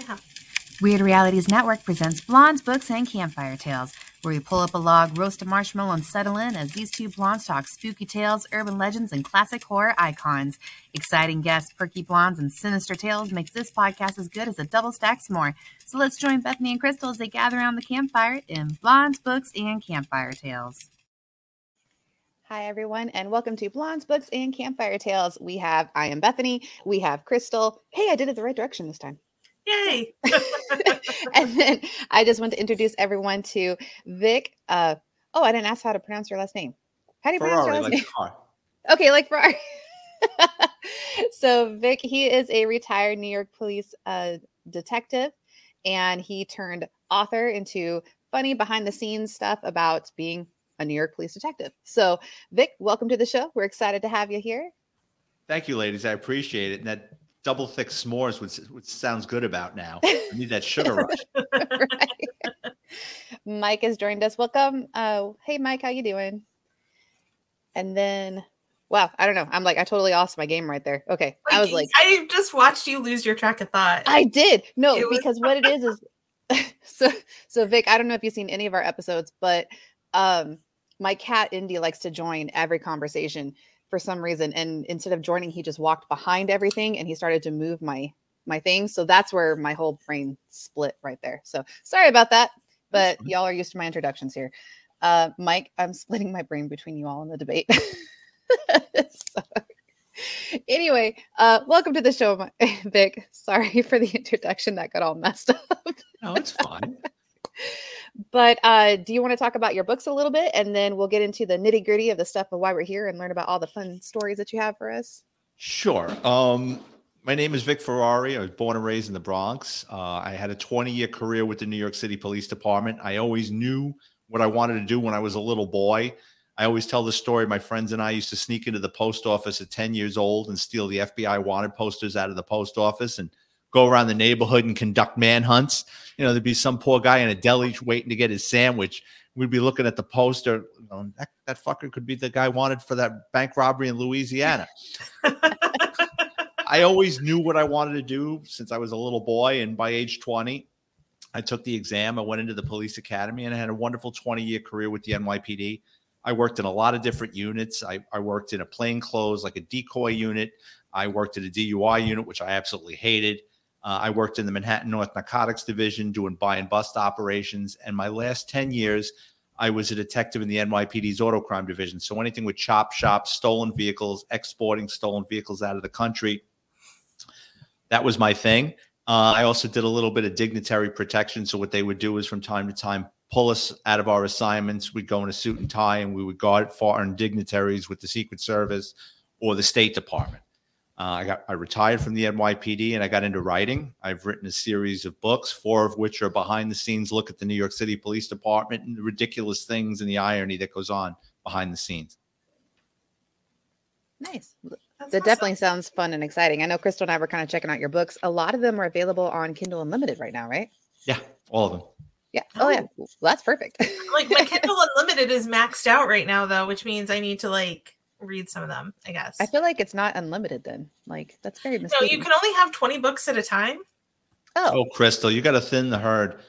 Yeah. Weird Realities Network presents Blondes, Books, and Campfire Tales, where we pull up a log, roast a marshmallow, and settle in as these two blondes talk spooky tales, urban legends, and classic horror icons. Exciting guests, perky blondes, and sinister tales makes this podcast as good as a double stack s'more. So let's join Bethany and Crystal as they gather around the campfire in Blondes, Books, and Campfire Tales. Hi, everyone, and welcome to Blondes, Books, and Campfire Tales. I am Bethany. We have Crystal. Hey, I did it the right direction this time. Yay! And then I just want to introduce everyone to Vic. I didn't ask how to pronounce your last name. How do you pronounce your last name? Okay, like Ferrari. So Vic, he is a retired New York police detective, and he turned author into funny behind-the-scenes stuff about being a New York police detective. So Vic, welcome to the show. We're excited to have you here. Thank you, ladies. I appreciate it. And that double thick s'mores, which sounds good about now. I need that sugar rush. Right. Mike has joined us. Welcome. Hey, Mike, how you doing? And then, wow, I don't know. I totally lost my game right there. Okay. I just watched you lose your track of thought. I did. No, because what it is so Vic, I don't know if you've seen any of our episodes, but my cat Indy likes to join every conversation for some reason. And instead of joining, he just walked behind everything and he started to move my things. So that's where my whole brain split right there. So sorry about that, but y'all are used to my introductions here. Mike, I'm splitting my brain between you all in the debate. So, anyway, welcome to the show, Vic. Sorry for the introduction. That got all messed up. No, it's fine. But do you want to talk about your books a little bit, and then we'll get into the nitty gritty of the stuff of why we're here and learn about all the fun stories that you have for us? Sure. My name is Vic Ferrari. I was born and raised in the Bronx. I had a 20-year career with the New York City Police Department. I always knew what I wanted to do when I was a little boy. I always tell the story. My friends and I used to sneak into the post office at 10 years old and steal the FBI wanted posters out of the post office and go around the neighborhood and conduct manhunts. You know, there'd be some poor guy in a deli waiting to get his sandwich. We'd be looking at the poster. That fucker could be the guy wanted for that bank robbery in Louisiana. I always knew what I wanted to do since I was a little boy. And by age 20, I took the exam. I went into the police academy and I had a wonderful 20-year career with the NYPD. I worked in a lot of different units. I worked in a plainclothes, like a decoy unit. I worked at a DUI unit, which I absolutely hated. I worked in the Manhattan North Narcotics Division doing buy and bust operations. And my last 10 years, I was a detective in the NYPD's auto crime division. So anything with chop shops, stolen vehicles, exporting stolen vehicles out of the country, that was my thing. I also did a little bit of dignitary protection. So what they would do is from time to time, pull us out of our assignments. We'd go in a suit and tie and we would guard foreign dignitaries with the Secret Service or the State Department. I retired from the NYPD and I got into writing. I've written a series of books, 4 of which are behind the scenes look at the New York City Police Department and the ridiculous things and the irony that goes on behind the scenes. Nice. That definitely sounds fun and exciting. I know Crystal and I were kind of checking out your books. A lot of them are available on Kindle Unlimited right now, right? Yeah, all of them. Yeah. Oh, yeah. Well, that's perfect. Like my Kindle Unlimited is maxed out right now, though, which means I need to read some of them, I guess. I feel like it's not unlimited then. That's very misleading. No, you can only have 20 books at a time. Oh, Crystal, you got to thin the herd.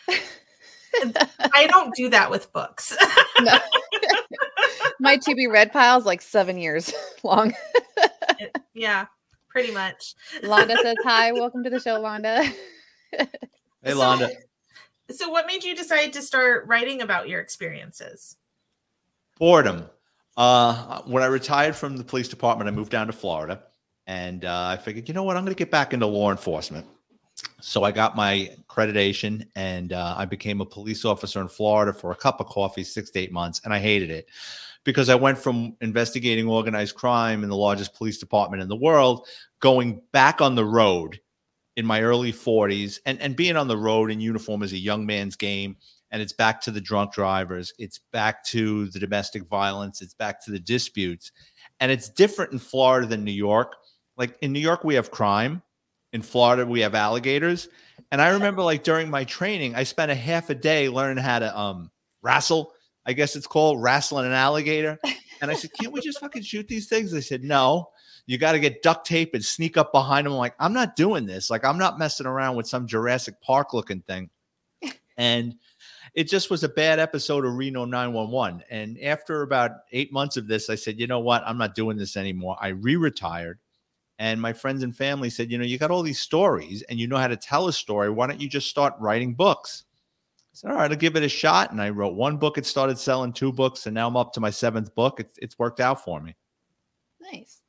I don't do that with books. No. My to be read pile is 7 years long. Yeah, pretty much. Londa says hi. Welcome to the show, Londa. Hey, Londa. So what made you decide to start writing about your experiences? Boredom. When I retired from the police department, I moved down to Florida and I figured, you know what, I'm going to get back into law enforcement. So I got my accreditation and I became a police officer in Florida for a cup of coffee, 6 to 8 months. And I hated it because I went from investigating organized crime in the largest police department in the world, going back on the road in my early 40s and being on the road in uniform is a young man's game. And it's back to the drunk drivers. It's back to the domestic violence. It's back to the disputes. And it's different in Florida than New York. Like in New York, we have crime. In Florida, we have alligators. And I remember during my training, I spent a half a day learning how to wrestle. I guess it's called wrestling an alligator. And I said, can't we just fucking shoot these things? They said, no. You got to get duct tape and sneak up behind him. I'm like, I'm not doing this. Like, I'm not messing around with some Jurassic Park looking thing. And it just was a bad episode of Reno 911. And after about 8 months of this, I said, you know what? I'm not doing this anymore. I re-retired. And my friends and family said, you got all these stories and you know how to tell a story. Why don't you just start writing books? I said, all right, I'll give it a shot. And I wrote 1 book. It started selling 2 books. And now I'm up to my 7th book. It's worked out for me. Nice.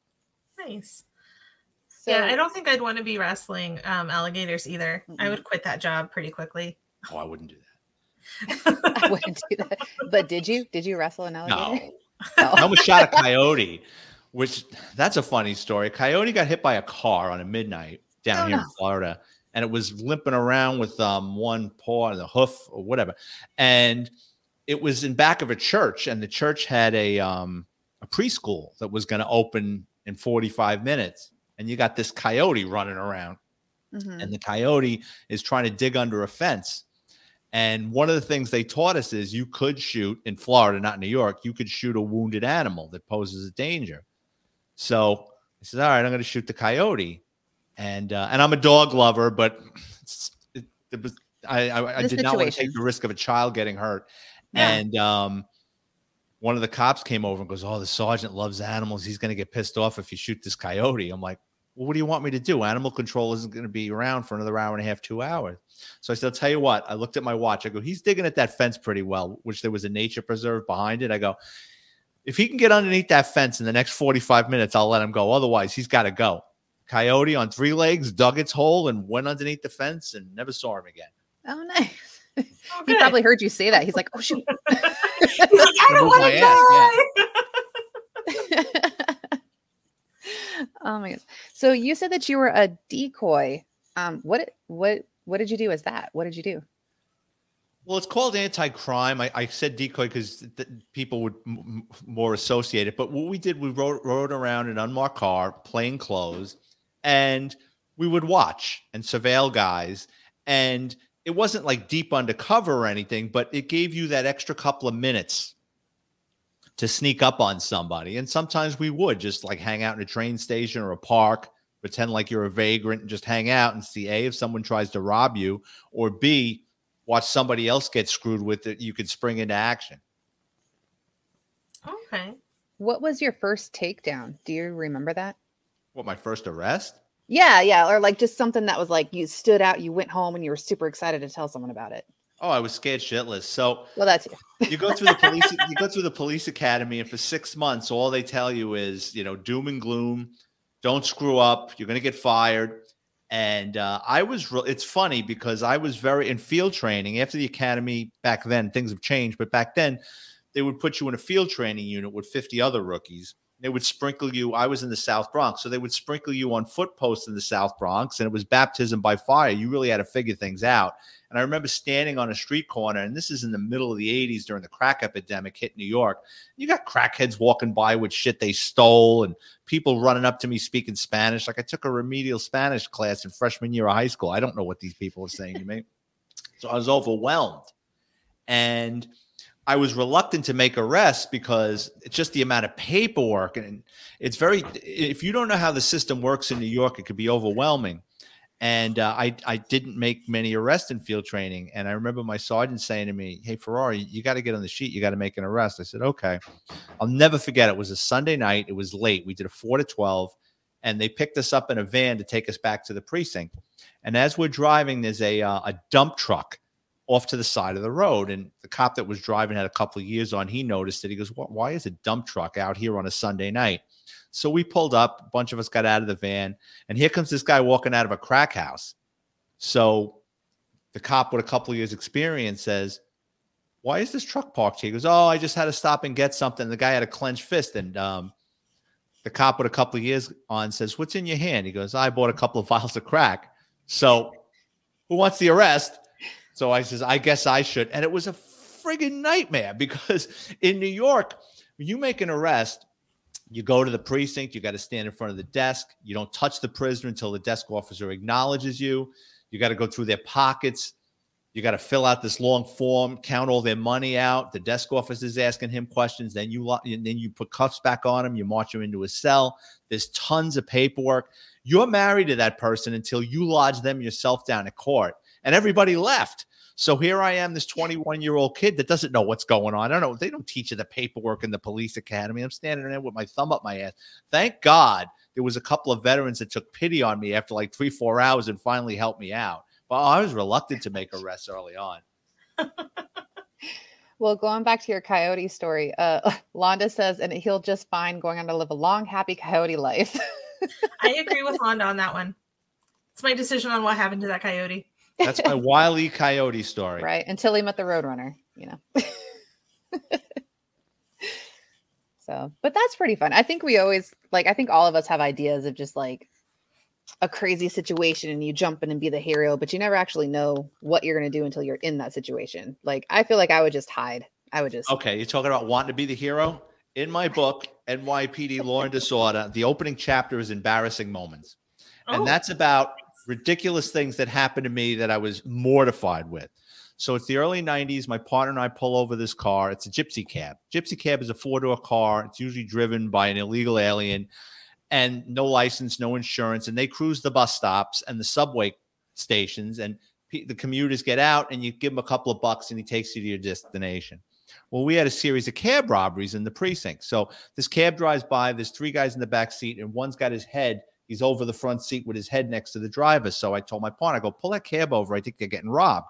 So, yeah, I don't think I'd want to be wrestling alligators either. I would quit that job pretty quickly. Oh, I wouldn't do that. I wouldn't do that. But did you wrestle an alligator? No. I almost shot a coyote, which that's a funny story. A coyote got hit by a car on a midnight down here in Florida, and it was limping around with one paw and the hoof or whatever. And it was in back of a church, and the church had a preschool that was going to open in 45 minutes. And you got this coyote running around, and the coyote is trying to dig under a fence. And one of the things they taught us is you could shoot in Florida, not in New York. You could shoot a wounded animal that poses a danger. So I said, all right, I'm going to shoot the coyote. And I'm a dog lover, but I did not want to take the risk of a child getting hurt. Yeah. And one of the cops came over and goes, oh, the sergeant loves animals. He's going to get pissed off if you shoot this coyote. I'm like, well, what do you want me to do? Animal control isn't going to be around for another hour and a half, 2 hours. So I said, I'll tell you what. I looked at my watch. I go, he's digging at that fence pretty well, which there was a nature preserve behind it. I go, if he can get underneath that fence in the next 45 minutes, I'll let him go. Otherwise, he's got to go. Coyote on 3 legs dug its hole and went underneath the fence and never saw him again. Oh, nice. He probably heard you say that. He's like, oh, shoot. He's like, I don't want to die. Yeah. Oh my goodness. So you said that you were a decoy. What did you do as that? What did you do? Well, it's called anti-crime. I said decoy because people would more associate it. But what we did, we rode around an unmarked car, plain clothes, and we would watch and surveil guys. And it wasn't like deep undercover or anything, but it gave you that extra couple of minutes to sneak up on somebody. And sometimes we would just like hang out in a train station or a park, pretend like you're a vagrant and just hang out and see A, if someone tries to rob you, or B, watch somebody else get screwed with it. You could spring into action. Okay. What was your first takedown? Do you remember that? What, my first arrest? Yeah. Or like just something that was like you stood out, you went home and you were super excited to tell someone about it. Oh, I was scared shitless. So well, that's you go through the police. You go through the police academy, and for 6 months, all they tell you is, doom and gloom. Don't screw up. You're going to get fired. And it's funny because I was very in field training after the academy back then. Things have changed, but back then they would put you in a field training unit with 50 other rookies. They would sprinkle you. I was in the South Bronx, so they would sprinkle you on foot posts in the South Bronx, and it was baptism by fire. You really had to figure things out. And I remember standing on a street corner, and this is in the middle of the 80s during the crack epidemic hit New York. You got crackheads walking by with shit they stole and people running up to me speaking Spanish. Like I took a remedial Spanish class in freshman year of high school. I don't know what these people are saying to me. So I was overwhelmed. And I was reluctant to make arrests because it's just the amount of paperwork. And it's if you don't know how the system works in New York, it could be overwhelming. And I didn't make many arrests in field training. And I remember my sergeant saying to me, hey, Ferrari, you got to get on the sheet. You got to make an arrest. I said, okay. I'll never forget. It was a Sunday night. It was late. We did a 4 to 12. And they picked us up in a van to take us back to the precinct. And as we're driving, there's a dump truck off to the side of the road. And the cop that was driving had a couple of years on. He noticed it. He goes, why is a dump truck out here on a Sunday night? So we pulled up, a bunch of us got out of the van, and here comes this guy walking out of a crack house. So the cop with a couple of years experience says, why is this truck parked here? He goes, oh, I just had to stop and get something. The guy had a clenched fist. And the cop with a couple of years on says, what's in your hand? He goes, I bought a couple of vials of crack. So who wants the arrest? So I says, I guess I should. And it was a friggin' nightmare because in New York, when you make an arrest, you go to the precinct, you got to stand in front of the desk. You don't touch the prisoner until the desk officer acknowledges you. You got to go through their pockets. You got to fill out this long form, count all their money out. The desk officer is asking him questions. Then you put cuffs back on him. You march him into a cell. There's tons of paperwork. You're married to that person until you lodge them yourself down at court. And everybody left. So here I am, this 21-year-old kid that doesn't know what's going on. I don't know. They don't teach you the paperwork in the police academy. I'm standing there with my thumb up my ass. Thank God there was a couple of veterans that took pity on me after like 3-4 hours and finally helped me out. Well, I was reluctant to make arrests early on. Well, going back to your coyote story, Londa says, and he'll just fine going on to live a long, happy coyote life. I agree with Londa on that one. It's my decision on what happened to that coyote. That's my Wile E. Coyote story. Right. Until he met the Roadrunner, So, but that's pretty fun. I think we always I think all of us have ideas of just like a crazy situation and you jump in and be the hero, but you never actually know what you're going to do until you're in that situation. Like, I feel like I would just hide. Okay. You're talking about wanting to be the hero? In my book, NYPD Law and Disorder, the opening chapter is embarrassing moments. And that's about ridiculous things that happened to me that I was mortified with. So it's the early 90s. My partner and I pull over this car. It's a gypsy cab. Gypsy cab is a 4-door car. It's usually driven by an illegal alien and no license, no insurance. And they cruise the bus stops and the subway stations. And the commuters get out and you give them a couple of bucks and he takes you to your destination. Well, we had a series of cab robberies in the precinct. So this cab drives by. There's 3 guys in the back seat and one's got his head. He's over the front seat with his head next to the driver. So I told my partner, I go, pull that cab over. I think they're getting robbed.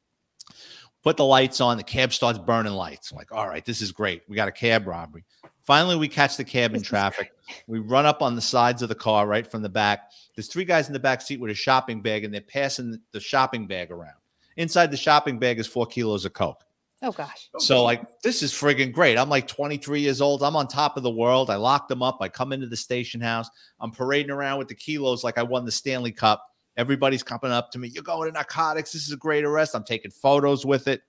Put the lights on. The cab starts burning lights. I'm like, all right, this is great. We got a cab robbery. Finally, we catch the cab in traffic. We run up on the sides of the car right from the back. There's 3 guys in the back seat with a shopping bag, and they're passing the shopping bag around. Inside the shopping bag is 4 kilos of coke. Oh, gosh. So, this is friggin' great. I'm like 23 years old. I'm on top of the world. I lock them up. I come into the station house. I'm parading around with the kilos like I won the Stanley Cup. Everybody's coming up to me. You're going to narcotics. This is a great arrest. I'm taking photos with it.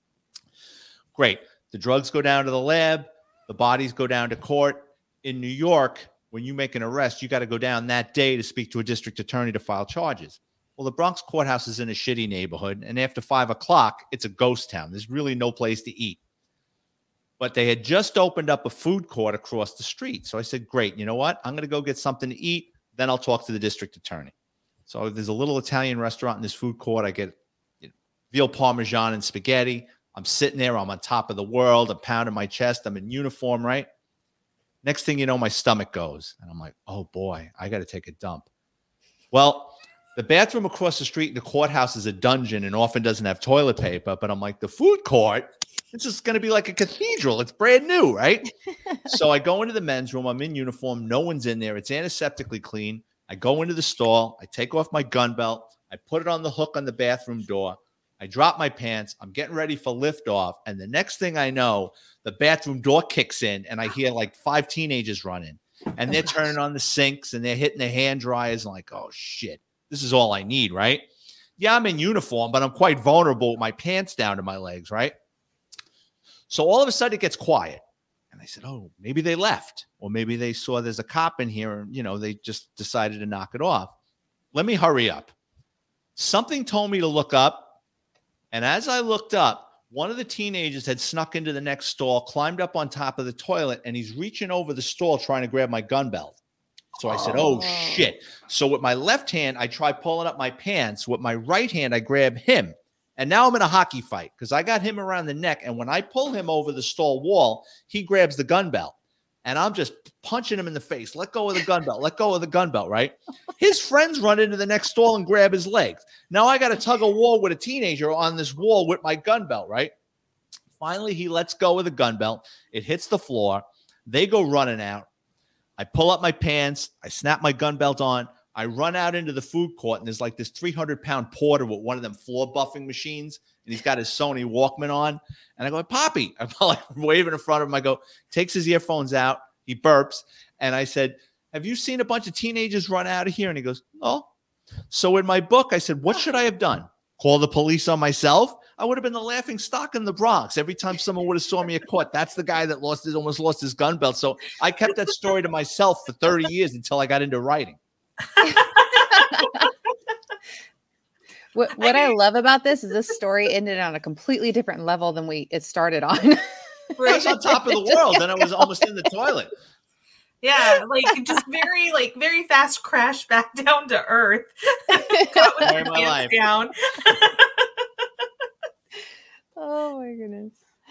Great. The drugs go down to the lab. The bodies go down to court. In New York, when you make an arrest, you got to go down that day to speak to a district attorney to file charges. Well, the Bronx courthouse is in a shitty neighborhood, and after 5 o'clock, it's a ghost town. There's really no place to eat. But they had just opened up a food court across the street. So I said, great, you know what? I'm going to go get something to eat. Then I'll talk to the district attorney. So there's a little Italian restaurant in this food court. I get veal parmesan and spaghetti. I'm sitting there. I'm on top of the world. I'm pounding my chest. I'm in uniform, right? Next thing you know, my stomach goes. And I'm like, oh, boy, I got to take a dump. Well, the bathroom across the street in the courthouse is a dungeon and often doesn't have toilet paper. But I'm like, the food court, it's just going to be like a cathedral. It's brand new, right? So I go into the men's room. I'm in uniform. No one's in there. It's antiseptically clean. I go into the stall. I take off my gun belt. I put it on the hook on the bathroom door. I drop my pants. I'm getting ready for liftoff. And the next thing I know, the bathroom door kicks in and I hear like 5 teenagers run in. And they're turning on the sinks and they're hitting the hand dryers. And like, oh, shit. This is all I need, right? Yeah, I'm in uniform, but I'm quite vulnerable with my pants down to my legs, right? So all of a sudden it gets quiet. And I said, oh, maybe they left. Or maybe they saw there's a cop in here and, they just decided to knock it off. Let me hurry up. Something told me to look up. And as I looked up, one of the teenagers had snuck into the next stall, climbed up on top of the toilet, and he's reaching over the stall trying to grab my gun belt. So I said, oh, shit. So with my left hand, I try pulling up my pants. With my right hand, I grab him. And now I'm in a hockey fight because I got him around the neck. And when I pull him over the stall wall, he grabs the gun belt. And I'm just punching him in the face. Let go of the gun belt. Let go of the gun belt, right? His friends run into the next stall and grab his legs. Now I got to tug a war with a teenager on this wall with my gun belt, right? Finally, he lets go of the gun belt. It hits the floor. They go running out. I pull up my pants. I snap my gun belt on. I run out into the food court, and there's like this 300-pound porter with one of them floor buffing machines, and he's got his Sony Walkman on. And I go, Poppy. I'm like waving in front of him. I go, takes his earphones out. He burps. And I said, have you seen a bunch of teenagers run out of here? And he goes, no. So in my book, I said, what should I have done? Call the police on myself? I would have been the laughing stock in the Bronx. Every time someone would have saw me at court, that's the guy that almost lost his gun belt. So I kept that story to myself for 30 years until I got into writing. What I love about this is this story ended on a completely different level than it started on. It was on top of the world, and it was almost in the toilet. Yeah, like just very fast crash back down to earth. Got with Story of my life. down. Oh my goodness.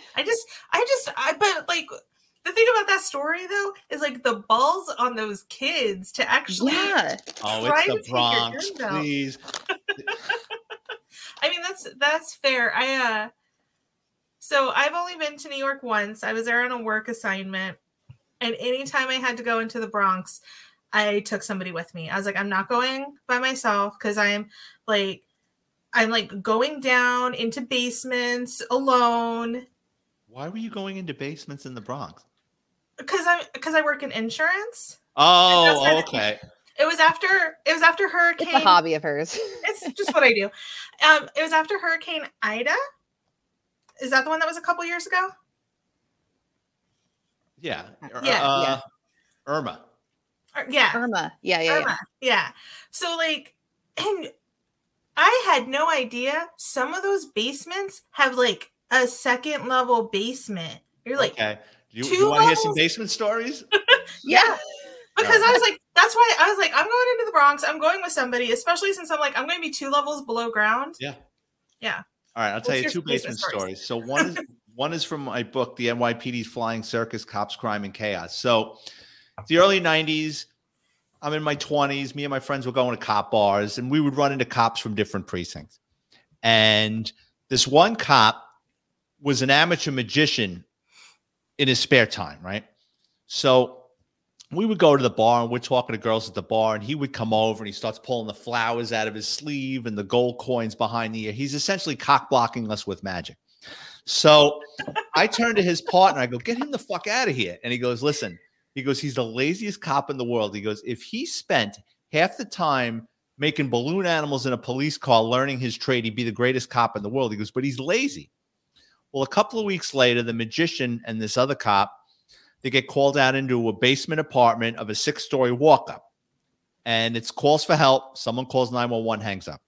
But like the thing about that story though is like the balls on those kids to actually Oh, try it's to the take your Bronx, guns out. please. I mean that's fair. So I've only been to New York once. I was there on a work assignment, and anytime I had to go into the Bronx, I took somebody with me. I was like, I'm not going by myself because I'm like going down into basements alone. Why were you going into basements in the Bronx? Because I work in insurance. Oh, okay. It was after Hurricane. It's a hobby of hers. It's just what I do. It was after Hurricane Ida. Is that the one that was a couple years ago? Yeah. Yeah. Irma. Yeah. Irma. Yeah. Irma. Yeah. So like, and I had no idea some of those basements have like a second level basement. You're like, okay. Do you want to hear some basement stories? Yeah. Because I was like, that's why I was like, I'm going into the Bronx. I'm going with somebody, especially since I'm like, I'm going to be 2 levels below ground. Yeah. Yeah. All right. I'll tell you 2 basement stories. So one is from my book, The NYPD's Flying Circus, Cops, Crime, and Chaos. So the early 90s, I'm in my 20s. Me and my friends were going to cop bars, and we would run into cops from different precincts. And this one cop was an amateur magician in his spare time, right? So we would go to the bar, and we're talking to girls at the bar, and he would come over and he starts pulling the flowers out of his sleeve and the gold coins behind the ear. He's essentially cock blocking us with magic. So I turn to his partner. I go, get him the fuck out of here. And he goes, listen, he's the laziest cop in the world. He goes, if he spent half the time making balloon animals in a police car, learning his trade, he'd be the greatest cop in the world. He goes, but he's lazy. Well, a couple of weeks later, the magician and this other cop, they get called out into a basement apartment of a 6-story walk-up. And it's calls for help. Someone calls 911, hangs up.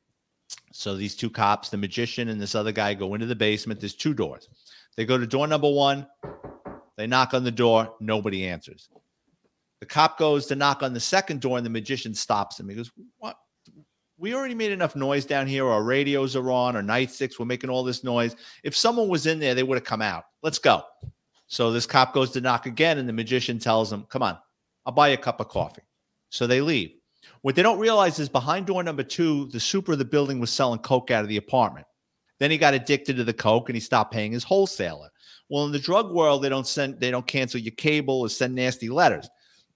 So these 2 cops, the magician and this other guy, go into the basement. There's 2 doors. They go to door number 1. They knock on the door. Nobody answers. The cop goes to knock on the second door, and the magician stops him. He goes, what? We already made enough noise down here. Our radios are on. Our nightsticks. We're making all this noise. If someone was in there, they would have come out. Let's go. So this cop goes to knock again, and the magician tells him, come on, I'll buy you a cup of coffee. So they leave. What they don't realize is behind door number 2, the super of the building was selling coke out of the apartment. Then he got addicted to the coke, and he stopped paying his wholesaler. Well, in the drug world, they don't cancel your cable or send nasty letters.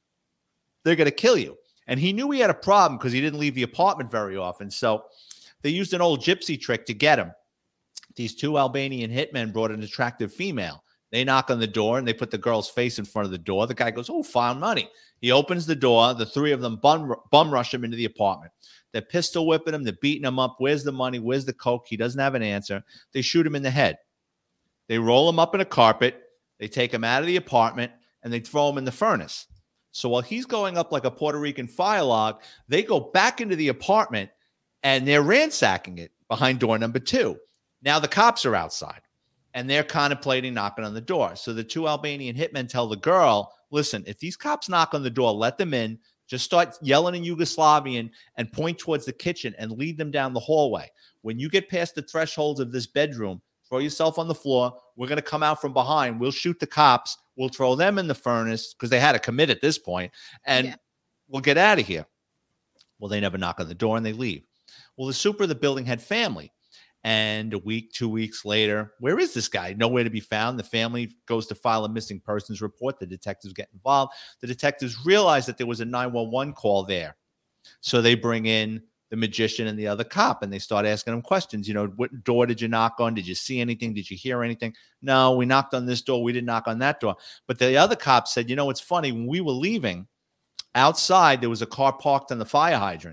They're going to kill you. And he knew he had a problem because he didn't leave the apartment very often. So they used an old gypsy trick to get him. These 2 Albanian hitmen brought an attractive female. They knock on the door, and they put the girl's face in front of the door. The guy goes, oh, found money. He opens the door. The 3 of them bum rush him into the apartment. They're pistol whipping him. They're beating him up. Where's the money? Where's the coke? He doesn't have an answer. They shoot him in the head. They roll him up in a carpet. They take him out of the apartment, and they throw him in the furnace. So while he's going up like a Puerto Rican fire log, they go back into the apartment, and they're ransacking it behind door number 2. Now the cops are outside. And they're contemplating knocking on the door. So the 2 Albanian hitmen tell the girl, listen, if these cops knock on the door, let them in. Just start yelling in Yugoslavian and point towards the kitchen and lead them down the hallway. When you get past the thresholds of this bedroom, throw yourself on the floor. We're going to come out from behind. We'll shoot the cops. We'll throw them in the furnace because they had to commit at this point, and we'll get out of here. Well, they never knock on the door, and they leave. Well, the super of the building had family. And a week, 2 weeks later, where is this guy? Nowhere to be found. The family goes to file a missing persons report. The detectives get involved. The detectives realize that there was a 911 call there. So they bring in the magician and the other cop, and they start asking them questions. You know, what door did you knock on? Did you see anything? Did you hear anything? No, we knocked on this door. We didn't knock on that door. But the other cop said, you know, it's funny. When we were leaving, outside, there was a car parked on the fire hydrant,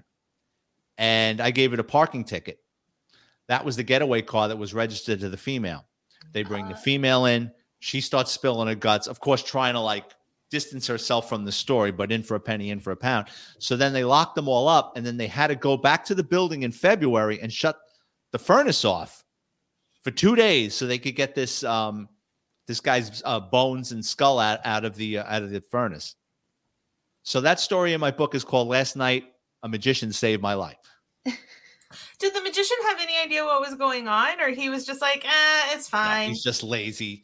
and I gave it a parking ticket. That was the getaway car that was registered to the female. They bring the female in. She starts spilling her guts, of course, trying to like distance herself from the story, but in for a penny, in for a pound. So then they locked them all up, and then they had to go back to the building in February and shut the furnace off for 2 days so they could get this this guy's bones and skull out of the furnace. So that story in my book is called Last Night a Magician Saved My Life. Did the magician have any idea what was going on, or he was just like, it's fine? No, he's just lazy.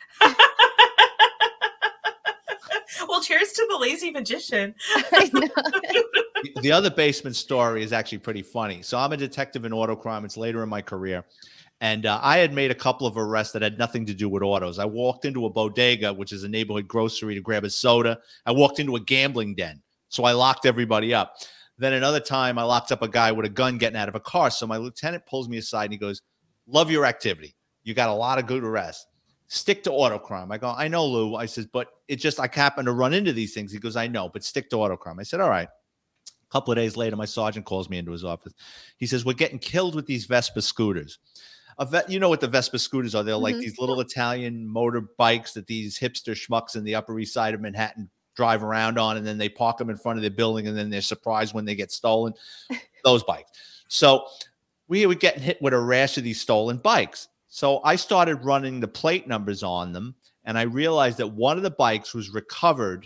Well, cheers to the lazy magician. I know. The other basement story is actually pretty funny. So I'm a detective in auto crime. It's later in my career. And I had made a couple of arrests that had nothing to do with autos. I walked into a bodega, which is a neighborhood grocery, to grab a soda. I walked into a gambling den. So I locked everybody up. Then another time I locked up a guy with a gun getting out of a car. So my lieutenant pulls me aside and he goes, love your activity. You got a lot of good arrests. Stick to auto crime. I go, I know, Lou. I says, but it just, I happen to run into these things. He goes, I know, but stick to auto crime. I said, all right. A couple of days later, my sergeant calls me into his office. He says, we're getting killed with these Vespa scooters. You know what the Vespa scooters are? They're like these little Italian motor bikes that these hipster schmucks in the Upper East Side of Manhattan drive around on, and then they park them in front of their building, and then they're surprised when they get stolen. Those bikes. So we were getting hit with a rash of these stolen bikes. So I started running the plate numbers on them, and I realized that one of the bikes was recovered,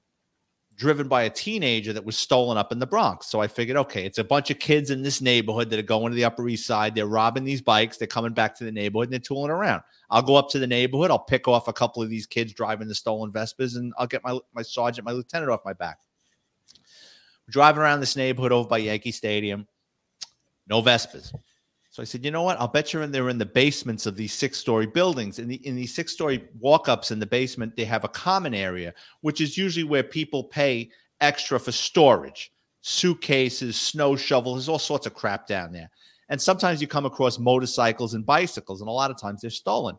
driven by a teenager that was stolen up in the Bronx. So I figured, okay, it's a bunch of kids in this neighborhood that are going to the Upper East Side. They're robbing these bikes. They're coming back to the neighborhood, and they're tooling around. I'll go up to the neighborhood. I'll pick off a couple of these kids driving the stolen Vespas, and I'll get my sergeant, my lieutenant off my back. We're driving around this neighborhood over by Yankee Stadium. No Vespas. So I said, you know what? I'll bet they're in the basements of these 6-story buildings. In these 6-story walk-ups in the basement, they have a common area, which is usually where people pay extra for storage. Suitcases, snow shovels, there's all sorts of crap down there. And sometimes you come across motorcycles and bicycles, and a lot of times they're stolen.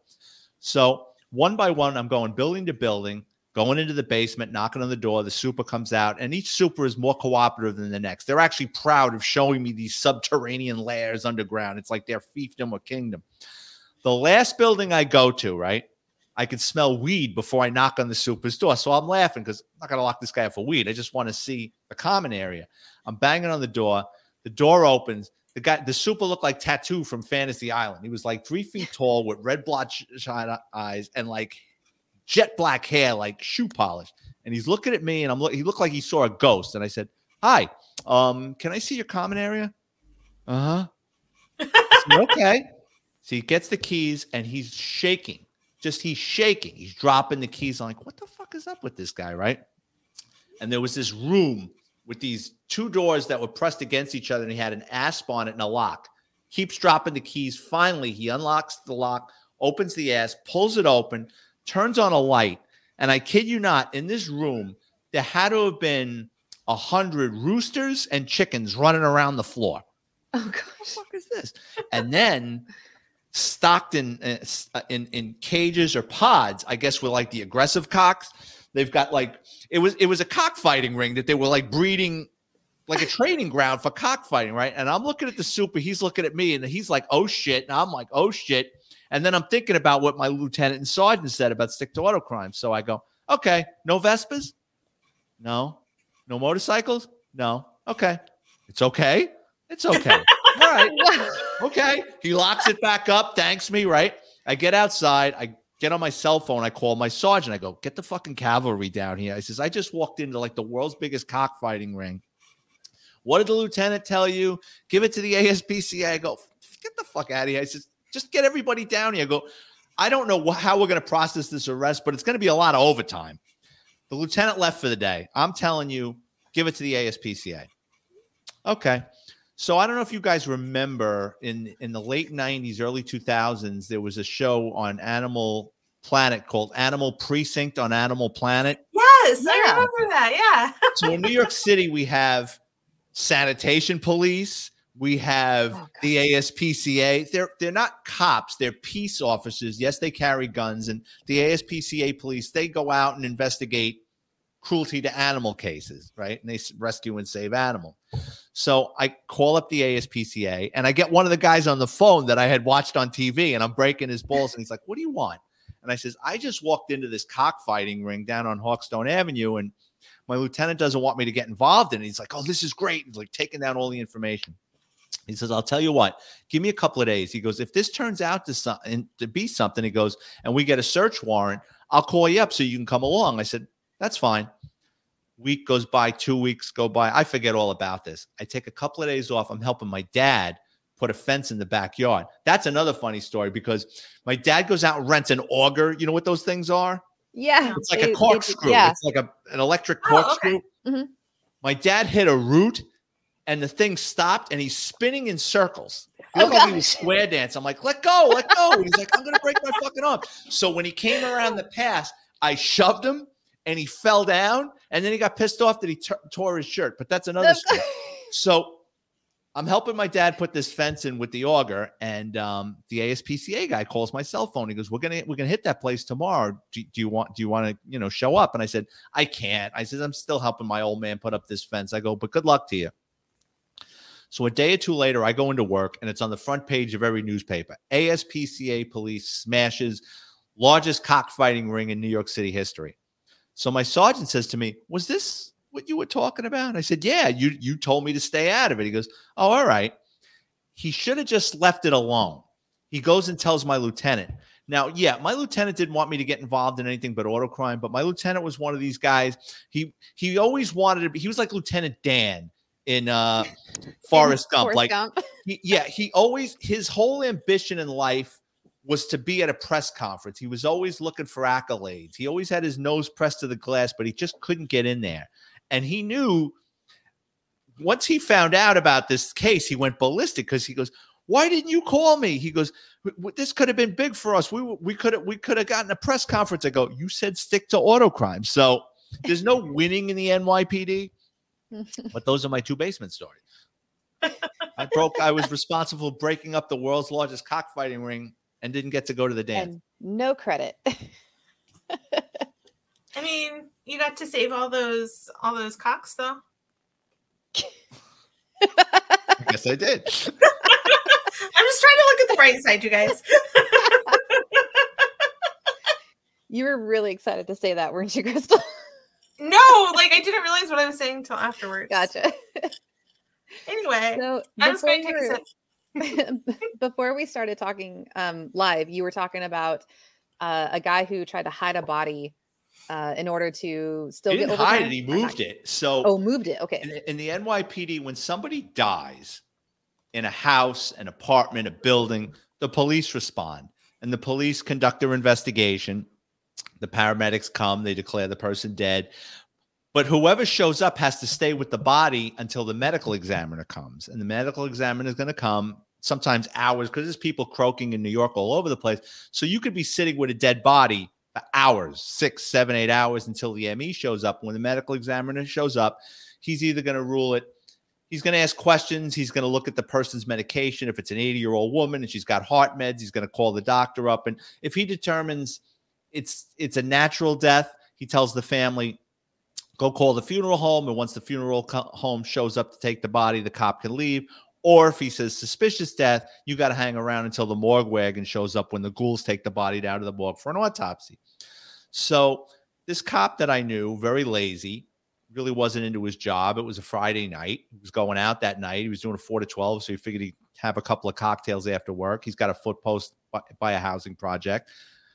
So one by one, I'm going building to building, going into the basement, knocking on the door. The super comes out, and each super is more cooperative than the next. They're actually proud of showing me these subterranean lairs underground. It's like their fiefdom or kingdom. The last building I go to, right, I can smell weed before I knock on the super's door. So I'm laughing because I'm not going to lock this guy up for weed. I just want to see the common area. I'm banging on the door. The door opens. The super looked like Tattoo from Fantasy Island. He was like 3 feet tall with red bloodshot eyes and like jet black hair, like shoe polish. And he's looking at me, and he looked like he saw a ghost. And I said, hi, can I see your common area? Uh-huh. Said, okay. So he gets the keys, and he's shaking. He's shaking. He's dropping the keys. I'm like, what the fuck is up with this guy, right? And there was this room with these 2 doors that were pressed against each other, and he had an asp on it and a lock. Keeps dropping the keys. Finally, he unlocks the lock, opens the asp, pulls it open, turns on a light, and I kid you not, in this room, there had to have been 100 roosters and chickens running around the floor. Oh, gosh. What the fuck is this? And then stocked in cages or pods, I guess, with like the aggressive cocks. They've got like it was a cockfighting ring that they were like breeding, like a training ground for cockfighting, right? And I'm looking at the super, he's looking at me, and he's like, oh shit, and I'm like, oh shit. And then I'm thinking about what my lieutenant and sergeant said about stick to auto crime. So I go, okay, no Vespas? No. No motorcycles? No. Okay. It's okay. It's okay. All right. Okay. He locks it back up, thanks me, right? I get outside. I get on my cell phone. I call my sergeant. I go, get the fucking cavalry down here. I says, I just walked into like the world's biggest cockfighting ring. What did the lieutenant tell you? Give it to the ASPCA. I go, get the fuck out of here. I says, just get everybody down here. I go, I don't know how we're going to process this arrest, but it's going to be a lot of overtime. The lieutenant left for the day. I'm telling you, give it to the ASPCA. Okay. So I don't know if you guys remember in the late 90s, early 2000s, there was a show on Animal Planet called Animal Precinct on Animal Planet. Yes, I remember that. Yeah. So in New York City, we have sanitation police. We have the ASPCA. They're not cops. They're peace officers. Yes, they carry guns. And the ASPCA police, they go out and investigate cruelty to animal cases, right? And they rescue and save animals. So I call up the ASPCA, and I get one of the guys on the phone that I had watched on TV, and I'm breaking his balls, and he's like, what do you want? And I says, I just walked into this cockfighting ring down on Hawkstone Avenue, and my lieutenant doesn't want me to get involved in it. He's like, oh, this is great. He's like taking down all the information. He says, I'll tell you what, give me a couple of days. He goes, if this turns out to be something, he goes, and we get a search warrant, I'll call you up so you can come along. I said, that's fine. Week goes by, 2 weeks go by. I forget all about this. I take a couple of days off. I'm helping my dad put a fence in the backyard. That's another funny story because my dad goes out and rents an auger. You know what those things are? Yeah. It's like a corkscrew. Yeah. It's like an electric corkscrew. Okay. Mm-hmm. My dad hit a root and the thing stopped and he's spinning in circles. He looked like he was square dance. I'm like, let go. And he's like, I'm going to break my fucking arm. So when he came around the pass, I shoved him and he fell down. And then he got pissed off that he tore his shirt. But that's another story. So I'm helping my dad put this fence in with the auger, and the ASPCA guy calls my cell phone. He goes, "We're gonna hit that place tomorrow. Do you want to show up?" And I said, "I can't." I said, "I'm still helping my old man put up this fence." I go, "But good luck to you." So a day or two later, I go into work, and it's on the front page of every newspaper. ASPCA police smashes largest cockfighting ring in New York City history. So my sergeant says to me, "Was this what you were talking about?" I said, "Yeah, you told me to stay out of it." He goes, "Oh, all right." He should have just left it alone. He goes and tells my lieutenant. Now, yeah, my lieutenant didn't want me to get involved in anything but auto crime, but my lieutenant was one of these guys. He always wanted to be. He was like Lieutenant Dan in Forrest Gump. His whole ambition in life was to be at a press conference. He was always looking for accolades. He always had his nose pressed to the glass, but he just couldn't get in there. And he knew once he found out about this case, he went ballistic because he goes, "Why didn't you call me?" He goes, "This could have been big for us. We could have gotten a press conference." I go, "You said stick to auto crime." So there's no winning in the NYPD. But those are my two basement stories. I was responsible for breaking up the world's largest cockfighting ring and didn't get to go to the dance. And no credit. I mean, you got to save all those cocks, though. I guess I did. I'm just trying to look at the bright side, you guys. You were really excited to say that, weren't you, Crystal? No, I didn't realize what I was saying until afterwards. Gotcha. Anyway, so I was going to take a sip. Before we started talking live, you were talking about a guy who tried to hide a body in order to still get overtime. He didn't hide it. He moved it. So moved it. Okay. In the NYPD, when somebody dies in a house, an apartment, a building, the police respond and the police conduct their investigation. The paramedics come, they declare the person dead. But whoever shows up has to stay with the body until the medical examiner comes. And the medical examiner is going to come sometimes hours because there's people croaking in New York all over the place. So you could be sitting with a dead body for hours, 6, 7, 8 hours until the ME shows up. When the medical examiner shows up, he's either going to rule it. He's going to ask questions. He's going to look at the person's medication. If it's an 80-year-old woman and she's got heart meds, he's going to call the doctor up. And if he determines it's a natural death, he tells the family, go call the funeral home. And once the funeral home shows up to take the body, the cop can leave. Or if he says suspicious death, you got to hang around until the morgue wagon shows up when the ghouls take the body down to the morgue for an autopsy. So this cop that I knew, very lazy, really wasn't into his job. It was a Friday night. He was going out that night. He was doing a 4 to 12, so he figured he'd have a couple of cocktails after work. He's got a foot post by a housing project.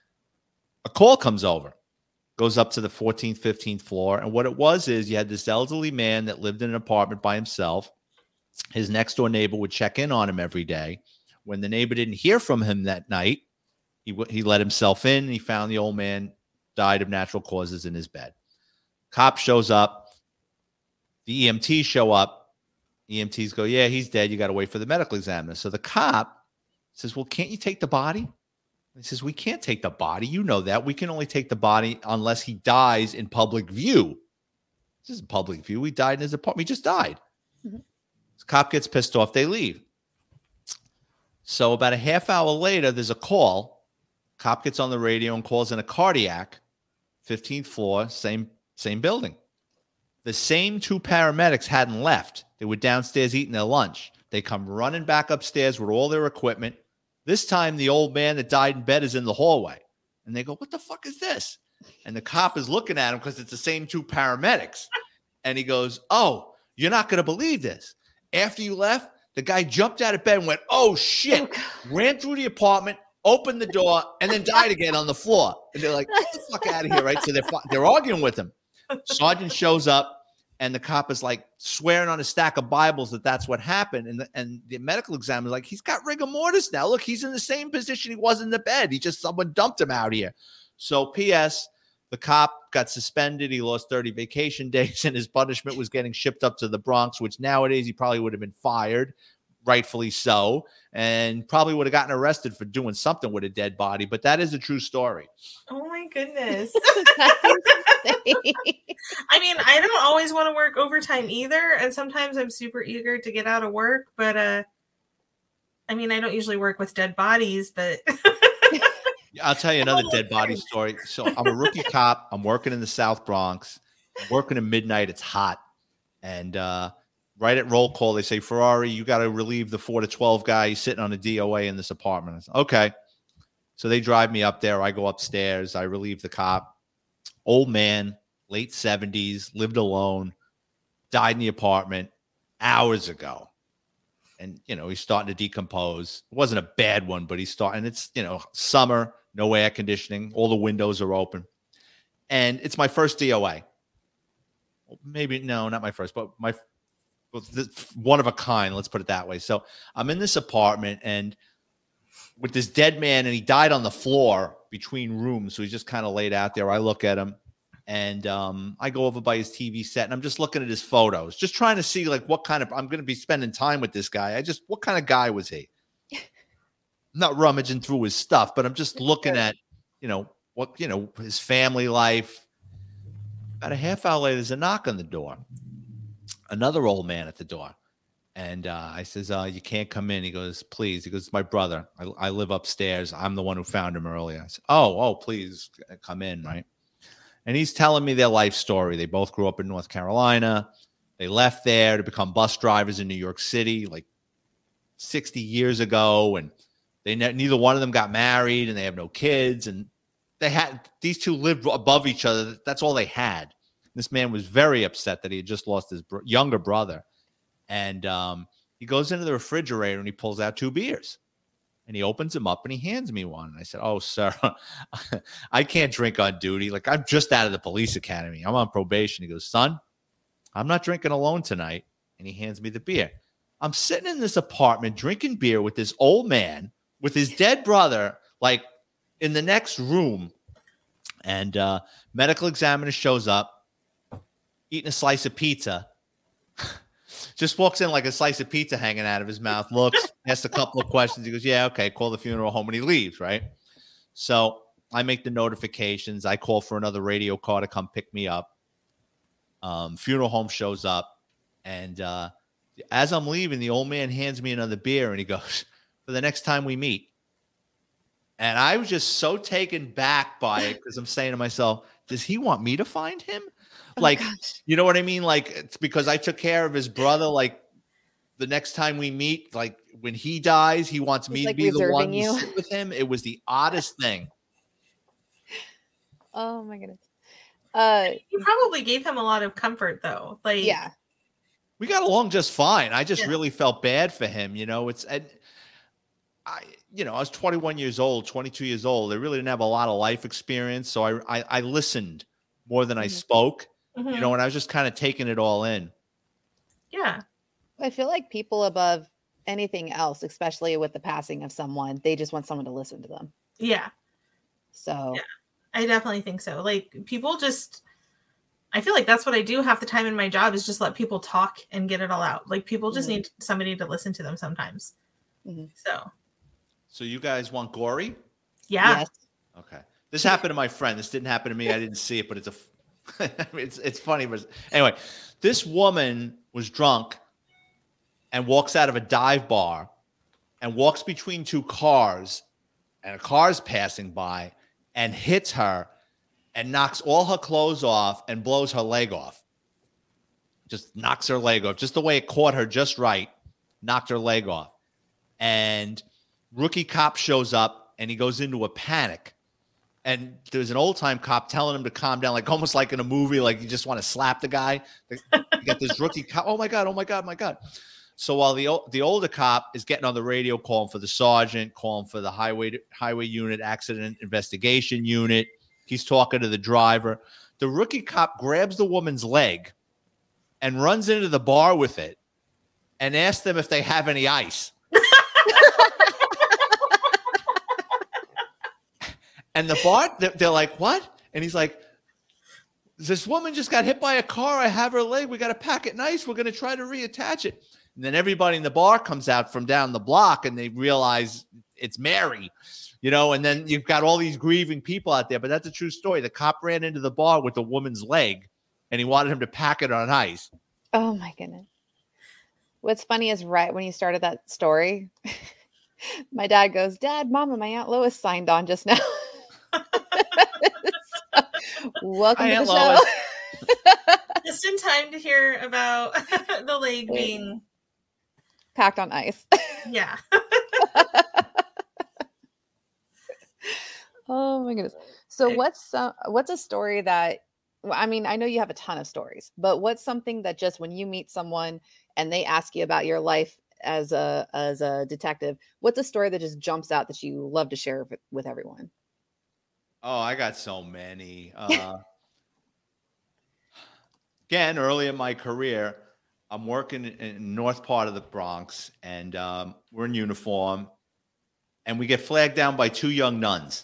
A call comes over, goes up to the 14th, 15th floor. And what it was is you had this elderly man that lived in an apartment by himself. His next door neighbor would check in on him every day. When the neighbor didn't hear from him that night, he let himself in and he found the old man died of natural causes in his bed. Cop shows up. The EMTs show up. EMTs go, yeah, he's dead. You got to wait for the medical examiner. So the cop says, well, can't you take the body? He says, we can't take the body. You know that. We can only take the body unless he dies in public view. This isn't public view. He died in his apartment. He just died. Mm-hmm. The cop gets pissed off. They leave. So about a half hour later, there's a call. Cop gets on the radio and calls in a cardiac, 15th floor, same building. The same two paramedics hadn't left. They were downstairs eating their lunch. They come running back upstairs with all their equipment. This time, the old man that died in bed is in the hallway. And they go, what the fuck is this? And the cop is looking at him because it's the same two paramedics. And he goes, oh, you're not going to believe this. After you left, The guy jumped out of bed and went, oh, shit, ran through the apartment, opened the door, and then died again on the floor. And they're like, get the fuck out of here, right? So they're arguing with him. Sergeant shows up, and the cop is like swearing on a stack of Bibles that that's what happened. And the medical examiner is like, he's got rigor mortis now. Look, he's in the same position he was in the bed. Someone dumped him out here. So P.S., the cop got suspended. He lost 30 vacation days, and his punishment was getting shipped up to the Bronx, which nowadays he probably would have been fired, rightfully so, and probably would have gotten arrested for doing something with a dead body. But that is a true story. Oh, my goodness. I mean, I don't always want to work overtime either, and sometimes I'm super eager to get out of work, but I mean, I don't usually work with dead bodies, but I'll tell you another dead body story. So I'm a rookie cop. I'm working in the South Bronx. I'm working at midnight. It's hot. And right at roll call, they say, Ferrari, you got to relieve the 4 to 12 guy. He's sitting on a DOA in this apartment. I said, okay. So they drive me up there. I go upstairs. I relieve the cop. Old man, late 70s, lived alone, died in the apartment hours ago. And, he's starting to decompose. It wasn't a bad one, but he's starting. It's, summer, no air conditioning. All the windows are open. And it's my first DOA. Maybe, no, not my first, but one of a kind. Let's put it that way. So I'm in this apartment and with this dead man, and he died on the floor between rooms. So he's just kind of laid out there. I look at him. And I go over by his TV set, and I'm just looking at his photos, just trying to see like what kind of, I'm going to be spending time with this guy. What kind of guy was he? I'm not rummaging through his stuff, but I'm just looking at, his family life. About a half hour later, there's a knock on the door. Another old man at the door. And I says, you can't come in. He goes, please. He goes, it's my brother. I live upstairs. I'm the one who found him earlier. I said, oh, please come in, right? And he's telling me their life story. They both grew up in North Carolina. They left there to become bus drivers in New York City like 60 years ago. And neither one of them got married, and they have no kids. And these two lived above each other. That's all they had. This man was very upset that he had just lost his younger brother. And he goes into the refrigerator and he pulls out 2 beers. And he opens them up and he hands me one. And I said, oh, sir, I can't drink on duty. Like, I'm just out of the police academy. I'm on probation. He goes, son, I'm not drinking alone tonight. And he hands me the beer. I'm sitting in this apartment drinking beer with this old man with his dead brother, like in the next room. And medical examiner shows up, eating a slice of pizza. Just walks in like a slice of pizza hanging out of his mouth, looks, asks a couple of questions. He goes, yeah, okay, call the funeral home, and he leaves, right? So I make the notifications. I call for another radio car to come pick me up. Funeral home shows up, and as I'm leaving, the old man hands me another beer, and he goes, for the next time we meet. And I was just so taken back by it because I'm saying to myself, does he want me to find him? Like, you know what I mean? Like, it's because I took care of his brother. Like, the next time we meet, like when he dies, he wants me to be the one to sit with him. It was the oddest thing. Oh my goodness. You probably gave him a lot of comfort, though. Like, yeah, we got along just fine. I just really felt bad for him. I was 21 years old, 22 years old. I really didn't have a lot of life experience, so I listened more than I spoke. And I was just kind of taking it all in. Yeah. I feel like people above anything else, especially with the passing of someone, they just want someone to listen to them. Yeah. So yeah, I definitely think so. Like, people just, I feel like that's what I do half the time in my job is just let people talk and get it all out. Like, people just need somebody to listen to them sometimes. So you guys want gory? Yeah. Yes. Okay. This happened to my friend. This didn't happen to me. I didn't see it, but it's funny. But anyway, this woman was drunk and walks out of a dive bar and walks between 2 cars, and a car's passing by and hits her and knocks all her clothes off and blows her leg off. Just knocks her leg off. Just the way it caught her just right, knocked her leg off. And rookie cop shows up and he goes into a panic. And there's an old-time cop telling him to calm down, like almost like in a movie, like you just want to slap the guy. You got this rookie cop. Oh, my God. So while the older cop is getting on the radio, calling for the sergeant, calling for the highway unit, accident investigation unit, he's talking to the driver. The rookie cop grabs the woman's leg and runs into the bar with it and asks them if they have any ice. And the bar, they're like, what? And he's like, this woman just got hit by a car. I have her leg. We got to pack it nice. We're going to try to reattach it. And then everybody in the bar comes out from down the block and they realize it's Mary, and then you've got all these grieving people out there. But that's a true story. The cop ran into the bar with the woman's leg and he wanted him to pack it on ice. Oh, my goodness. What's funny is right when you started that story, my dad goes, Dad, Mom, and my Aunt Lois signed on just now. Welcome to the show. Just in time to hear about the leg being packed on ice. Yeah. Oh my goodness. So what's a story that, I mean, I know you have a ton of stories, but what's something that just when you meet someone and they ask you about your life as a detective, what's a story that just jumps out that you love to share with everyone? Oh, I got so many. Again, early in my career, I'm working in north part of the Bronx, and we're in uniform, and we get flagged down by two young nuns.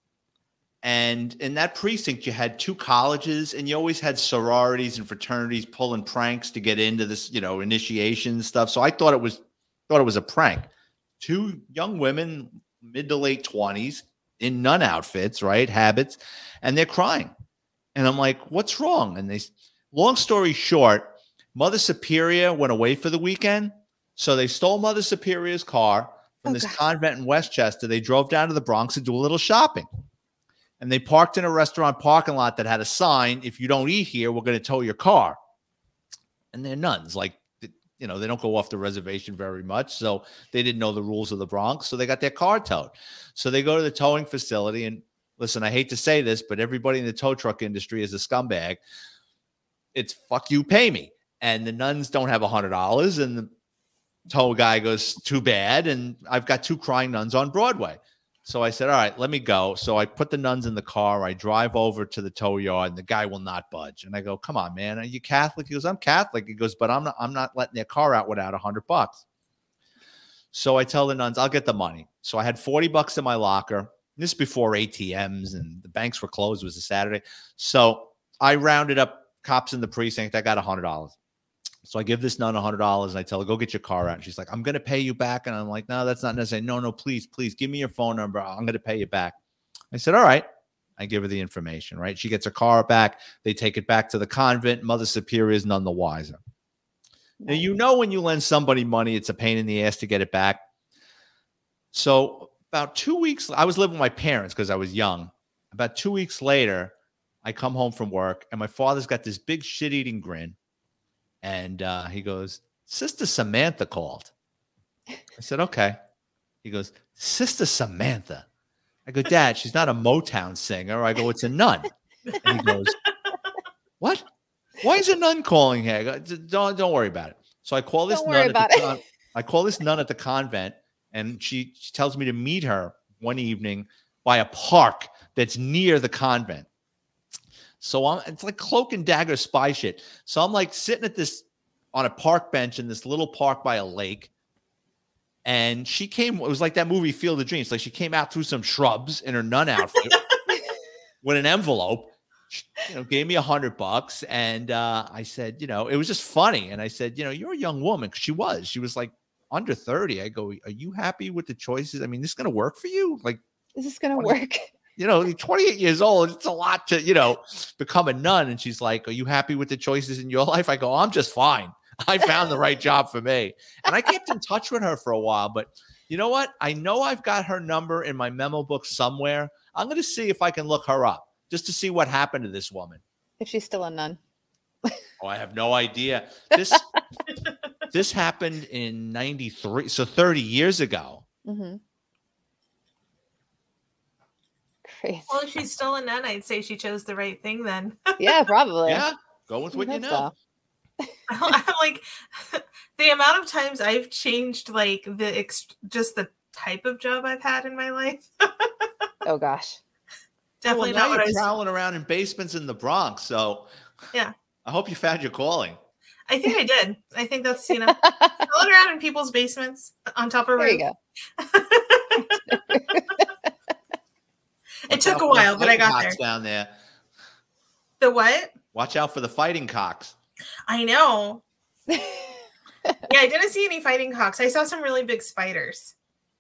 And in that precinct, you had two colleges, and you always had sororities and fraternities pulling pranks to get into this, initiation stuff. So I thought it was a prank. Two young women, mid to late 20s, in nun outfits, right? Habits. And they're crying. And I'm like, what's wrong? And long story short, Mother Superior went away for the weekend. So they stole Mother Superior's car from this convent in Westchester. They drove down to the Bronx to do a little shopping. And they parked in a restaurant parking lot that had a sign, if you don't eat here, we're going to tow your car. And they're nuns. Like, they don't go off the reservation very much. So they didn't know the rules of the Bronx. So they got their car towed. So they go to the towing facility. And listen, I hate to say this, but everybody in the tow truck industry is a scumbag. It's fuck you, pay me. And the nuns don't have $100. And the tow guy goes, too bad. And I've got two crying nuns on Broadway. So I said, all right, let me go. So I put the nuns in the car. I drive over to the tow yard, and the guy will not budge. And I go, come on, man. Are you Catholic? He goes, I'm Catholic. He goes, but I'm not letting their car out without $100. So I tell the nuns, I'll get the money. So I had $40 in my locker. This is before ATMs and the banks were closed. It was a Saturday. So I rounded up cops in the precinct. I got $100. So I give this nun $100 and I tell her, go get your car out. And she's like, I'm going to pay you back. And I'm like, no, that's not necessary. No, please give me your phone number. I'm going to pay you back. I said, all right. I give her the information, right? She gets her car back. They take it back to the convent. Mother Superior is none the wiser. Now, when you lend somebody money, it's a pain in the ass to get it back. So about 2 weeks, I was living with my parents because I was young. About 2 weeks later, I come home from work and my father's got this big shit-eating grin. And he goes, Sister Samantha called. I said, okay. He goes, Sister Samantha. I go, Dad, she's not a Motown singer. I go, it's a nun. And he goes, what? Why is a nun calling here? I go, don't worry about it. So I call this nun. I call this nun at the convent, and she tells me to meet her one evening by a park that's near the convent. So it's like cloak and dagger spy shit. So I'm like sitting on a park bench in this little park by a lake. And she came, it was like that movie Field of Dreams. Like she came out through some shrubs in her nun outfit with an envelope, gave me $100. And I said, it was just funny. And I said, you're a young woman. She was like under 30. I go, are you happy with the choices? I mean, this is going to work for you? Like, is this going to work? 28 years old, it's a lot to, become a nun. And she's like, are you happy with the choices in your life? I go, I'm just fine. I found the right job for me. And I kept in touch with her for a while. But you know what? I know I've got her number in my memo book somewhere. I'm going to see if I can look her up just to see what happened to this woman. If she's still a nun. Oh, I have no idea. This happened in 93. So 30 years ago. Mm-hmm. Crazy. Well, if she's still a nun, I'd say she chose the right thing then. Yeah, probably. Yeah, go with what you know. I'm like, the amount of times I've changed like just the type of job I've had in my life. Oh gosh. Definitely now not what you're I was. prowling around in basements in the Bronx. So Yeah. I hope you found your calling. I think I did. I think that's, crawling around in people's basements on top of There roof. you go. It took a while, but I got there. Down there. The what? Watch out for the fighting cocks. I know. Yeah, I didn't see any fighting cocks. I saw some really big spiders.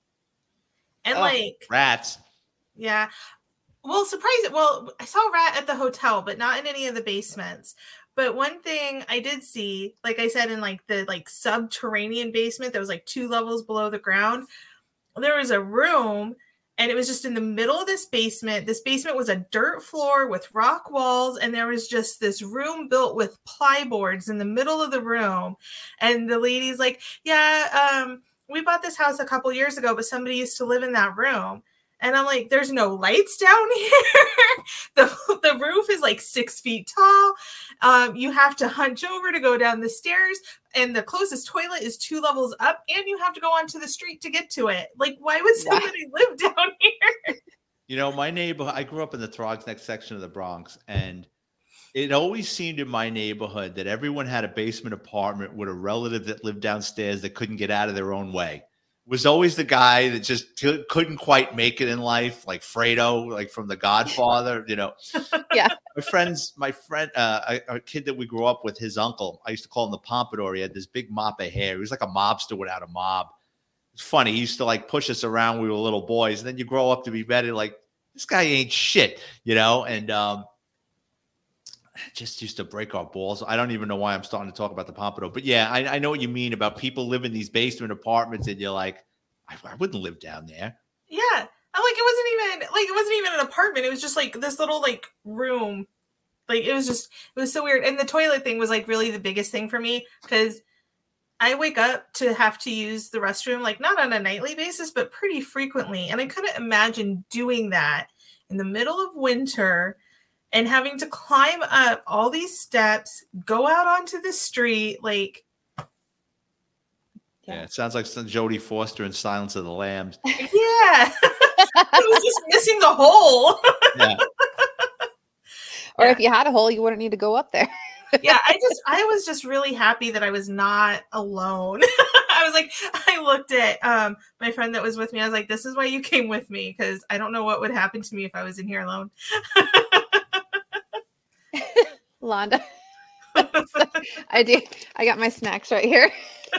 And rats. Yeah. Well, I saw a rat at the hotel, but not in any of the basements. But one thing I did see, like I said, in like the subterranean basement that was like 2 levels below the ground, there was a room, and it was just in the middle of this basement. This basement was a dirt floor with rock walls, and there was just this room built with plyboards in the middle of the room. And the lady's like, yeah, we bought this house a couple years ago, but somebody used to live in that room. And I'm like, there's no lights down here. The roof is like 6 feet tall. You have to hunch over to go down the stairs, and the closest toilet is 2 levels up, and you have to go onto the street to get to it. Like, why would somebody live down here? My neighborhood, I grew up in the Throgs Neck section of the Bronx, and it always seemed in my neighborhood that everyone had a basement apartment with a relative that lived downstairs that couldn't get out of their own way. Was always the guy that just couldn't quite make it in life, like Fredo, like from The Godfather, Yeah. My friend, a kid that we grew up with, his uncle, I used to call him the Pompadour. He had this big mop of hair. He was like a mobster without a mob. It's funny. He used to push us around when we were little boys. And then you grow up to be better, like, this guy ain't shit, and just used to break our balls. I don't even know why I'm starting to talk about the Pompadour, but yeah, I know what you mean about people live in these basement apartments, and you're like, I wouldn't live down there. Yeah, I'm like, it wasn't even an apartment. It was just like this little room. Like it was so weird. And the toilet thing was really the biggest thing for me, because I wake up to have to use the restroom, not on a nightly basis, but pretty frequently. And I couldn't imagine doing that in the middle of winter and having to climb up all these steps, go out onto the street. Yeah, it sounds like some Jodie Foster in Silence of the Lambs. Yeah. I was just missing the hole. Yeah. Or if you had a hole, you wouldn't need to go up there. Yeah, I was just really happy that I was not alone. I looked at my friend that was with me. I was like, this is why you came with me, because I don't know what would happen to me if I was in here alone. Londa. I do. I got my snacks right here.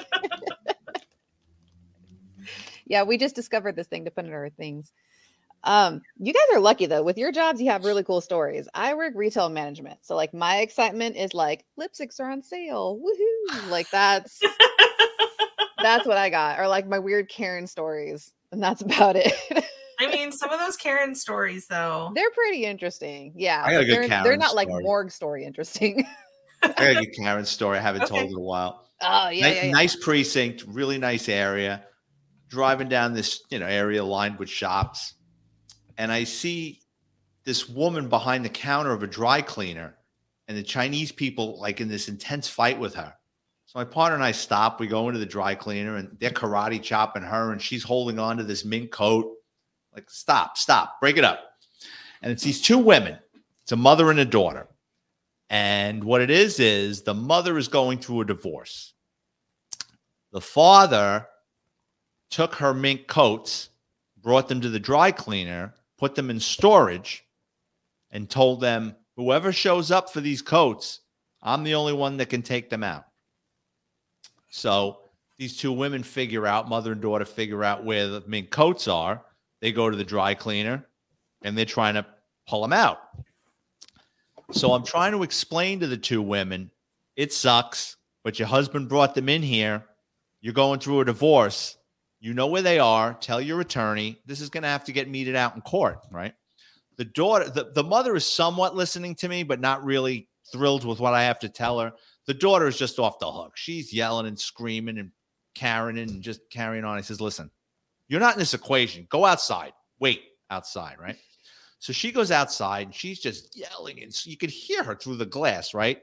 Yeah, we just discovered this thing to put in our things. You guys are lucky though. With your jobs, you have really cool stories. I work retail management, so my excitement is lipsticks are on sale. Woohoo! That's what I got. Or my weird Karen stories, and that's about it. I mean, some of those Karen stories though, they're pretty interesting. Yeah, I got a good Karen they're not story. morgue story interesting. I got a good Karen story. I haven't told in a while. Oh yeah, nice precinct, really nice area. Driving down this area lined with shops, and I see this woman behind the counter of a dry cleaner, and the Chinese people in this intense fight with her. So my partner and I stop. We go into the dry cleaner, and they're karate chopping her, and she's holding on to this mink coat. Stop, break it up. And it's these 2 women. It's a mother and a daughter. And what it is the mother is going through a divorce. The father took her mink coats, brought them to the dry cleaner, put them in storage, and told them, whoever shows up for these coats, I'm the only one that can take them out. So these 2 women mother and daughter figure out where the mink coats are. They go to the dry cleaner, and they're trying to pull them out. So I'm trying to explain to the 2 women, it sucks, but your husband brought them in here. You're going through a divorce. You know where they are. Tell your attorney. This is going to have to get meted out in court, right? The daughter, the mother is somewhat listening to me, but not really thrilled with what I have to tell her. The daughter is just off the hook. She's yelling and screaming and carrying and just carrying on. I says, listen, you're not in this equation. Go outside. Wait outside, right? So she goes outside and she's just yelling, and so you could hear her through the glass, right?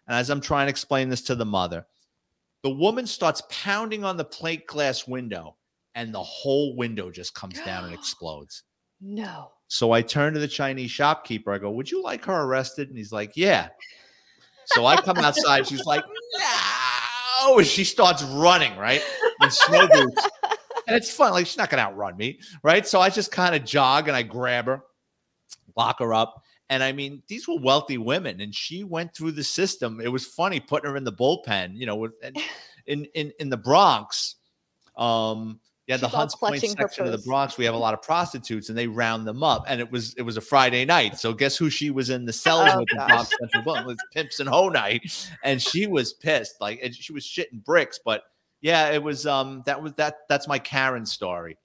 And as I'm trying to explain this to the mother, the woman starts pounding on the plate glass window, and the whole window just comes down and explodes. No. So I turn to the Chinese shopkeeper. I go, would you like her arrested? And he's like, yeah. So I come outside. She's like, no. And she starts running, right? In snow boots. And it's fun. Like, she's not going to outrun me, right? So I just kind of jog and I grab her, lock her up. And I mean, these were wealthy women, and she went through the system. It was funny putting her in the bullpen, you know, in the Bronx. Yeah, the Hunts Point section of the Bronx, we have a lot of prostitutes, and they round them up. And it was a Friday night. So guess who she was in the cells with in Bronx Central Blunt? It was Pimps and Hoe night. And she was pissed. Like, and she was shitting bricks. But yeah, it was that's my Karen story.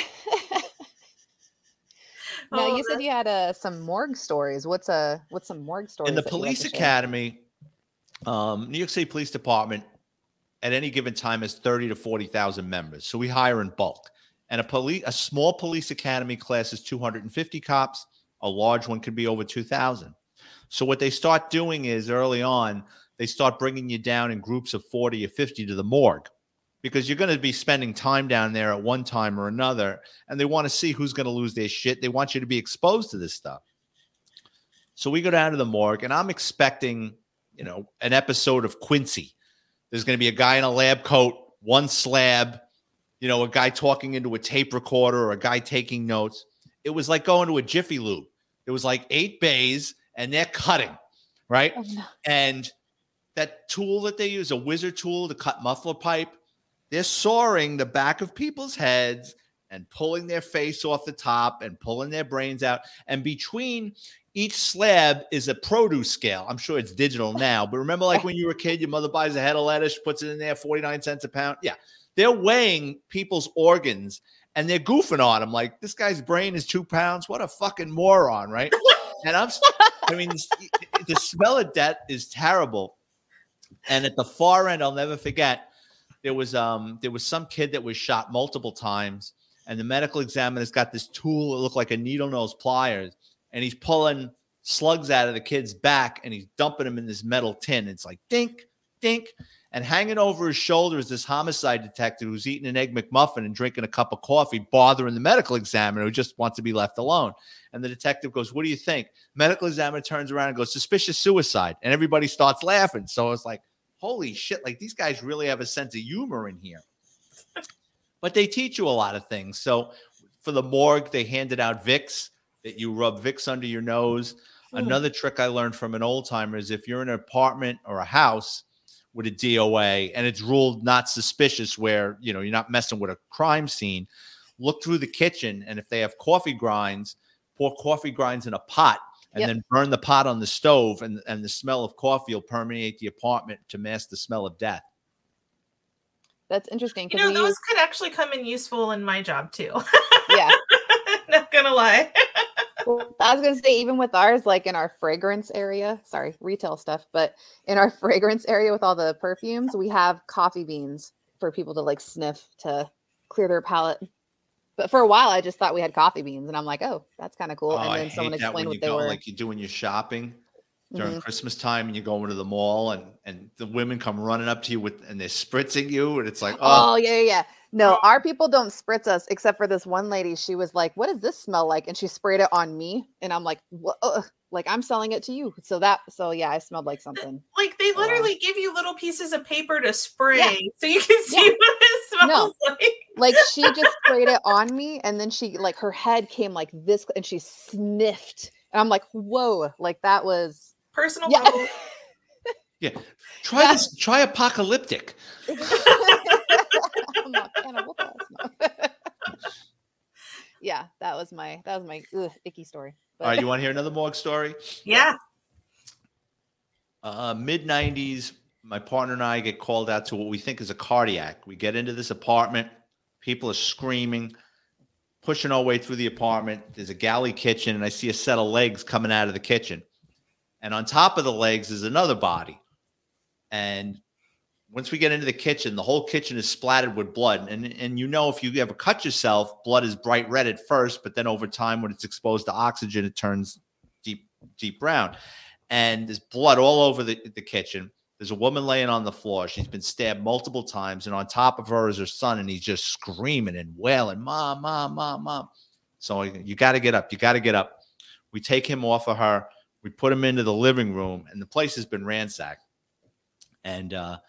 Now, you said you had some morgue stories. What's some morgue stories? In the police academy, New York City Police Department at any given time has 30 to 40,000 members. So we hire in bulk. And a small police academy class is 250 cops. A large one could be over 2,000. So what they start doing is early on, they start bringing you down in groups of 40 or 50 to the morgue, because you're going to be spending time down there at one time or another, and they want to see who's going to lose their shit. They want you to be exposed to this stuff. So we go down to the morgue, and I'm expecting, an episode of Quincy. There's going to be a guy in a lab coat, one slab, a guy talking into a tape recorder, or a guy taking notes. It was like going to a Jiffy Lube. It was like 8 bays, and they're cutting, right? Oh, no. And that tool that they use, a wizard tool to cut muffler pipe, they're sawing the back of people's heads and pulling their face off the top and pulling their brains out. And between each slab is a produce scale. I'm sure it's digital now, but remember, like when you were a kid, your mother buys a head of lettuce, puts it in there, 49 cents a pound. Yeah. They're weighing people's organs and they're goofing on them. Like, this guy's brain is 2 pounds. What a fucking moron, right? And the smell of death is terrible. And at the far end, I'll never forget, there was some kid that was shot multiple times, and the medical examiner's got this tool that looked like a needle nose pliers, and he's pulling slugs out of the kid's back, and he's dumping them in this metal tin. It's like dink, dink, and hanging over his shoulder is this homicide detective who's eating an Egg McMuffin and drinking a cup of coffee, bothering the medical examiner who just wants to be left alone. And the detective goes, "What do you think?" Medical examiner turns around and goes, "Suspicious suicide," and everybody starts laughing. So it's like, holy shit, like these guys really have a sense of humor in here. But they teach you a lot of things. So for the morgue, they handed out Vicks, that you rub Vicks under your nose. Another trick I learned from an old timer is if you're in an apartment or a house with a DOA and it's ruled not suspicious, where you're not messing with a crime scene, look through the kitchen, and if they have coffee grinds, pour coffee grinds in a pot. And then burn the pot on the stove, and the smell of coffee will permeate the apartment to mask the smell of death. That's interesting. Those could actually come in useful in my job too. Yeah. Not gonna lie. Well, I was gonna say, even with ours, like in our fragrance area, retail stuff, but in our fragrance area with all the perfumes, we have coffee beans for people to like sniff to clear their palate. But for a while, I just thought we had coffee beans, and I'm like, "Oh, that's kind of cool." And then someone explained what they were. Like you're doing your shopping during Christmas time, and you're going to the mall, and the women come running up to you and they're spritzing you, and it's like, oh yeah. No, our people don't spritz us, except for this one lady. She was like, "What does this smell like?" And she sprayed it on me, and I'm like, "What?" Like, I'm selling it to you. So yeah, I smelled like something. Like, they literally give you little pieces of paper to spray so you can see what it smells like. Like, she just sprayed it on me, and then she, like, her head came like this, and she sniffed. And I'm like, whoa, like, that was personal. Yeah. Try this. Try apocalyptic. I'm not cannibal. Yeah, that was my icky story. But. All right, you want to hear another morgue story? Yeah. Mid-90s, my partner and I get called out to what we think is a cardiac. We get into this apartment. People are screaming, pushing our way through the apartment. There's a galley kitchen, and I see a set of legs coming out of the kitchen. And on top of the legs is another body. And once we get into the kitchen, the whole kitchen is splattered with blood. And if you ever cut yourself, blood is bright red at first, but then over time, when it's exposed to oxygen, it turns deep brown. And there's blood all over the kitchen. There's a woman laying on the floor. She's been stabbed multiple times, and on top of her is her son, and he's just screaming and wailing, Mom, Mom, Mom, Mom. So you got to get up. You got to get up. We take him off of her. We put him into the living room, and the place has been ransacked. And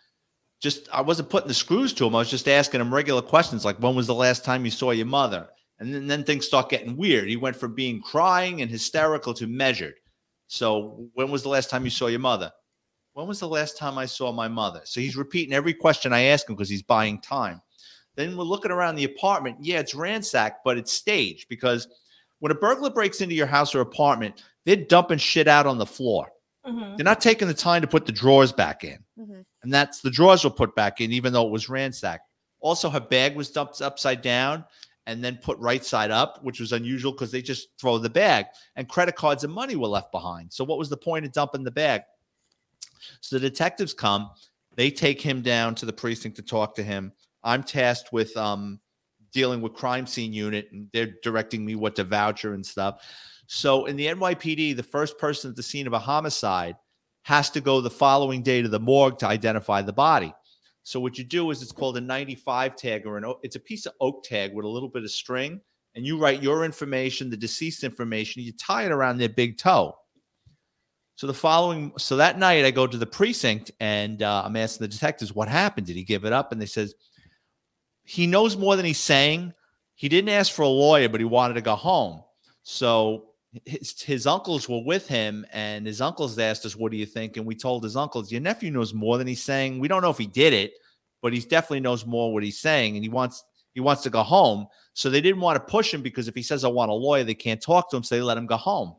I wasn't putting the screws to him. I was just asking him regular questions like, when was the last time you saw your mother? And then things start getting weird. He went from being crying and hysterical to measured. So when was the last time you saw your mother? When was the last time I saw my mother? So he's repeating every question I ask him because he's buying time. Then we're looking around the apartment. Yeah, it's ransacked, but it's staged because when a burglar breaks into your house or apartment, they're dumping shit out on the floor. Mm-hmm. They're not taking the time to put the drawers back in. Mm-hmm. And the drawers were put back in, even though it was ransacked. Also, her bag was dumped upside down and then put right side up, which was unusual because they just throw the bag. And credit cards and money were left behind. So what was the point of dumping the bag? So the detectives come. They take him down to the precinct to talk to him. I'm tasked with dealing with crime scene unit, and they're directing me what to voucher and stuff. So in the NYPD, the first person at the scene of a homicide has to go the following day to the morgue to identify the body. So what you do is it's called a 95 tag, or it's a piece of oak tag with a little bit of string, and you write your information, the deceased information, you tie it around their big toe. So that night I go to the precinct and I'm asking the detectives, what happened? Did he give it up? And they says, he knows more than he's saying. He didn't ask for a lawyer, but he wanted to go home. So his uncles were with him, and his uncles asked us, what do you think? And we told his uncles, your nephew knows more than he's saying. We don't know if he did it, but he definitely knows more what he's saying, and he wants to go home. So they didn't want to push him because if he says, I want a lawyer, they can't talk to him, so they let him go home.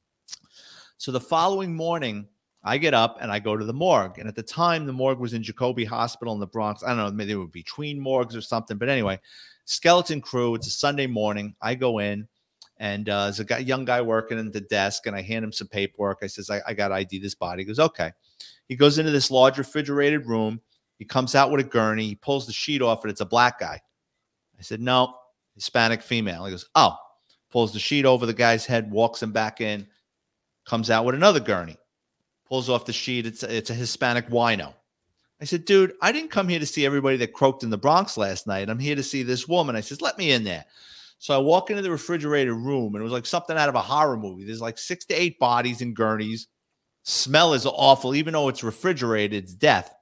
So the following morning, I get up and I go to the morgue. And at the time, the morgue was in Jacoby Hospital in the Bronx. I don't know, maybe they were between morgues or something. But anyway, skeleton crew. It's a Sunday morning. I go in, and there's a young guy working at the desk, and I hand him some paperwork. I says, I got to ID this body. He goes, okay. He goes into this large refrigerated room. He comes out with a gurney. He pulls the sheet off, and it's a black guy. I said, no, Hispanic female. He goes, oh. Pulls the sheet over the guy's head, walks him back in, comes out with another gurney. Pulls off the sheet. It's a Hispanic wino. I said, dude, I didn't come here to see everybody that croaked in the Bronx last night. I'm here to see this woman. I says, let me in there. So I walk into the refrigerated room, and it was like something out of a horror movie. There's like 6 to 8 bodies and gurneys. Smell is awful. Even though it's refrigerated, it's death.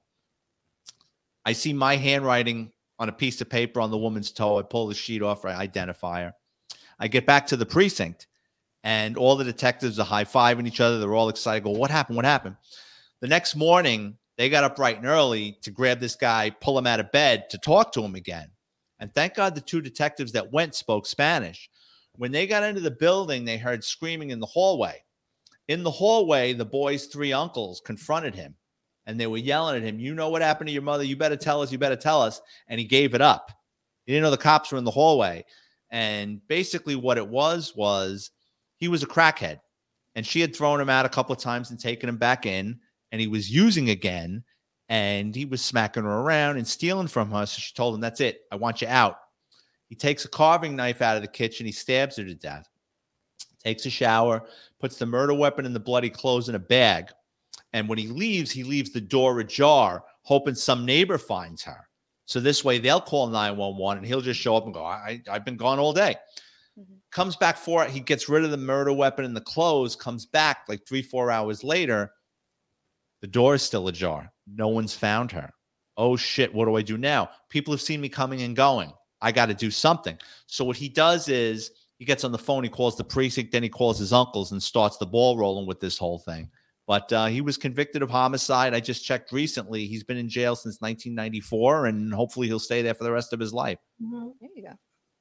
I see my handwriting on a piece of paper on the woman's toe. I pull the sheet off. I identify her. I get back to the precinct. And all the detectives are high-fiving each other. They're all excited. Go, what happened? What happened? The next morning, they got up bright and early to grab this guy, pull him out of bed to talk to him again. And thank God the 2 detectives that went spoke Spanish. When they got into the building, they heard screaming in the hallway. In the hallway, the boy's 3 uncles confronted him. And they were yelling at him, you know what happened to your mother? You better tell us. You better tell us. And he gave it up. He didn't know the cops were in the hallway. And basically what it was he was a crackhead, and she had thrown him out a couple of times and taken him back in, and he was using again, and he was smacking her around and stealing from her. So she told him, that's it. I want you out. He takes a carving knife out of the kitchen. He stabs her to death, takes a shower, puts the murder weapon and the bloody clothes in a bag. And when he leaves the door ajar, hoping some neighbor finds her. So this way they'll call 911 and he'll just show up and go, I've been gone all day. Comes back he gets rid of the murder weapon and the clothes, comes back like 3-4 hours later. The door is still ajar. No one's found her. Oh shit, what do I do now? People have seen me coming and going. I got to do something. So what he does is he gets on the phone, he calls the precinct, then he calls his uncles and starts the ball rolling with this whole thing. But he was convicted of homicide. I just checked recently. He's been in jail since 1994, and hopefully he'll stay there for the rest of his life. Mm-hmm. There you go.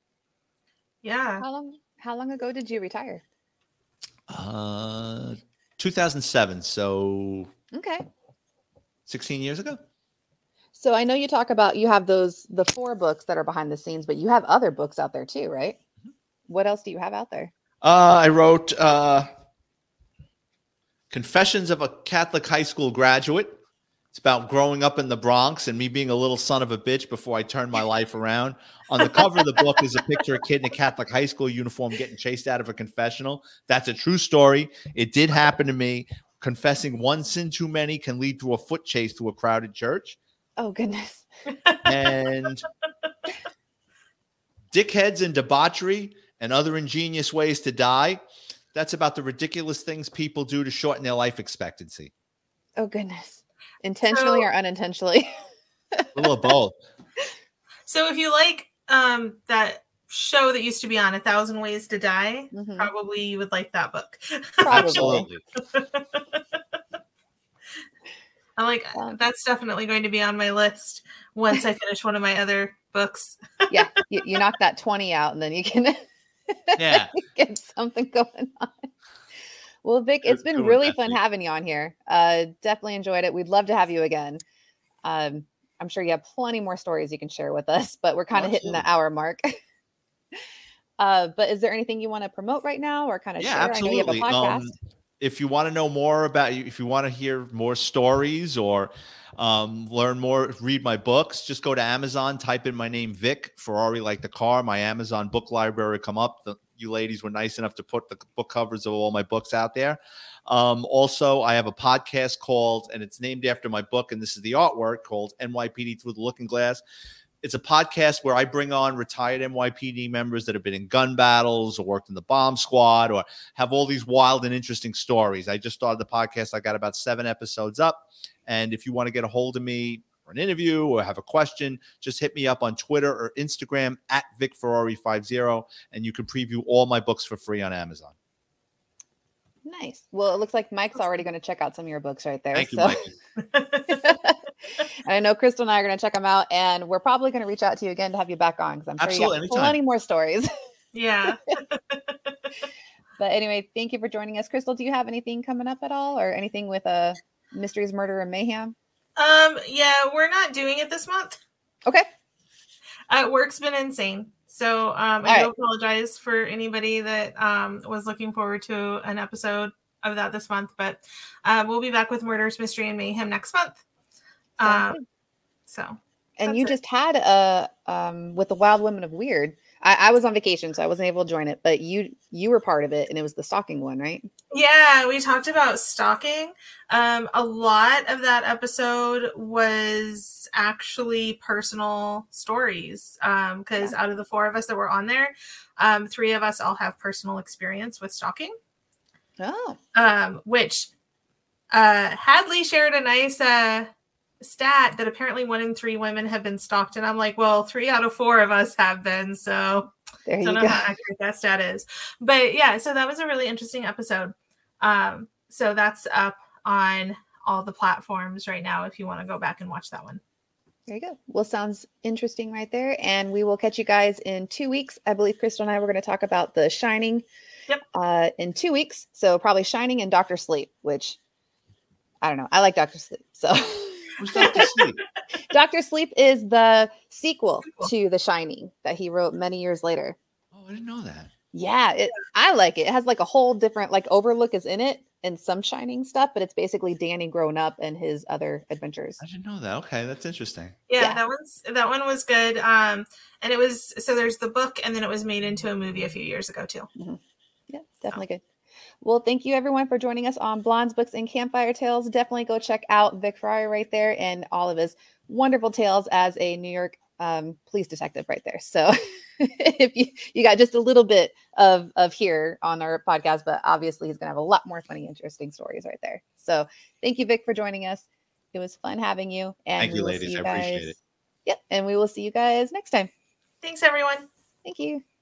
Yeah. How long ago did you retire? 2007. So okay, 16 years ago. So I know you talk about you have the 4 books that are behind the scenes, but you have other books out there too, right? Mm-hmm. What else do you have out there? I wrote Confessions of a Catholic High School Graduate. It's about growing up in the Bronx and me being a little son of a bitch before I turned my life around. On the cover of the book is a picture of a kid in a Catholic high school uniform getting chased out of a confessional. That's a true story. It did happen to me. Confessing one sin too many can lead to a foot chase through a crowded church. Oh, goodness. And Dickheads and Debauchery and Other Ingenious Ways to Die. That's about the ridiculous things people do to shorten their life expectancy. Oh, goodness. Intentionally or unintentionally? A little of both. So if you like that show that used to be on 1,000 Ways to Die, probably you would like that book. Absolutely. I'm like, that's definitely going to be on my list once I finish one of my other books. Yeah, you knock that 20 out and then you can get something going on. Well, Vic, it's been really fun having you on here. Definitely enjoyed it. We'd love to have you again. I'm sure you have plenty more stories you can share with us, but we're kind of hitting the hour mark. But is there anything you want to promote right now or kind of share? Absolutely. I know you have a podcast. If you want to know more about you, if you want to hear more stories or learn more, read my books, just go to Amazon, type in my name, Vic Ferrari, like the car. My Amazon book library come up. You ladies were nice enough to put the book covers of all my books out there. Also, I have a podcast called, and it's named after my book, and this is the artwork, called NYPD Through the Looking Glass. It's a podcast where I bring on retired NYPD members that have been in gun battles or worked in the bomb squad or have all these wild and interesting stories. I just started the podcast. I got about 7 episodes up. And if you want to get a hold of me for an interview or have a question, just hit me up on Twitter or Instagram at VicFerrari50, and you can preview all my books for free on Amazon. Nice. Well, it looks like Mike's already going to check out some of your books right there. Thank you, Mike. And I know Crystal and I are going to check them out, and we're probably going to reach out to you again to have you back on because I'm sure you have plenty more stories. Yeah. But anyway, thank you for joining us. Crystal, do you have anything coming up at all or anything with Mysteries, Murder, and Mayhem? Yeah, we're not doing it this month. Okay. Work's been insane. So I do apologize for anybody that was looking forward to an episode of that this month, but we'll be back with Murders, Mystery, and Mayhem next month. And you just had with the Wild Women of Weird. I was on vacation, so I wasn't able to join it, but you were part of it, and it was the stalking one, right? Yeah, we talked about stalking. A lot of that episode was actually personal stories, because out of the 4 of us that were on there, 3 of us all have personal experience with stalking. Oh. Which Hadley shared a nice stat that apparently 1 in 3 women have been stalked, and I'm like, well, 3 out of 4 of us have been, so I don't know how accurate that stat is. But yeah, so that was a really interesting episode. So that's up on all the platforms right now if you want to go back and watch that one. There you go. Well, sounds interesting right there. And we will catch you guys in 2 weeks. I believe Crystal and I were going to talk about The Shining in 2 weeks. So probably Shining and Dr. Sleep, which I don't know. I like Dr. Sleep. So who's Dr. Sleep? Dr. Sleep is the sequel to The Shining that he wrote many years later. Oh, I didn't know that. Yeah, I like it. It has like a whole different, like Overlook is in it and some Shining stuff, but it's basically Danny growing up and his other adventures. I didn't know that. Okay, that's interesting. Yeah, that one was good. And it was, so there's the book, and then it was made into a movie a few years ago too. Mm-hmm. Yeah, definitely good. Well, thank you everyone for joining us on Blondes, Books, and Campfire Tales. Definitely go check out Vic Ferrari right there and all of his wonderful tales as a New York police detective right there. So if you got just a little bit of here on our podcast, but obviously he's going to have a lot more funny, interesting stories right there. So thank you, Vic, for joining us. It was fun having you. And thank you, ladies. I appreciate it. Yep. And we will see you guys next time. Thanks, everyone. Thank you.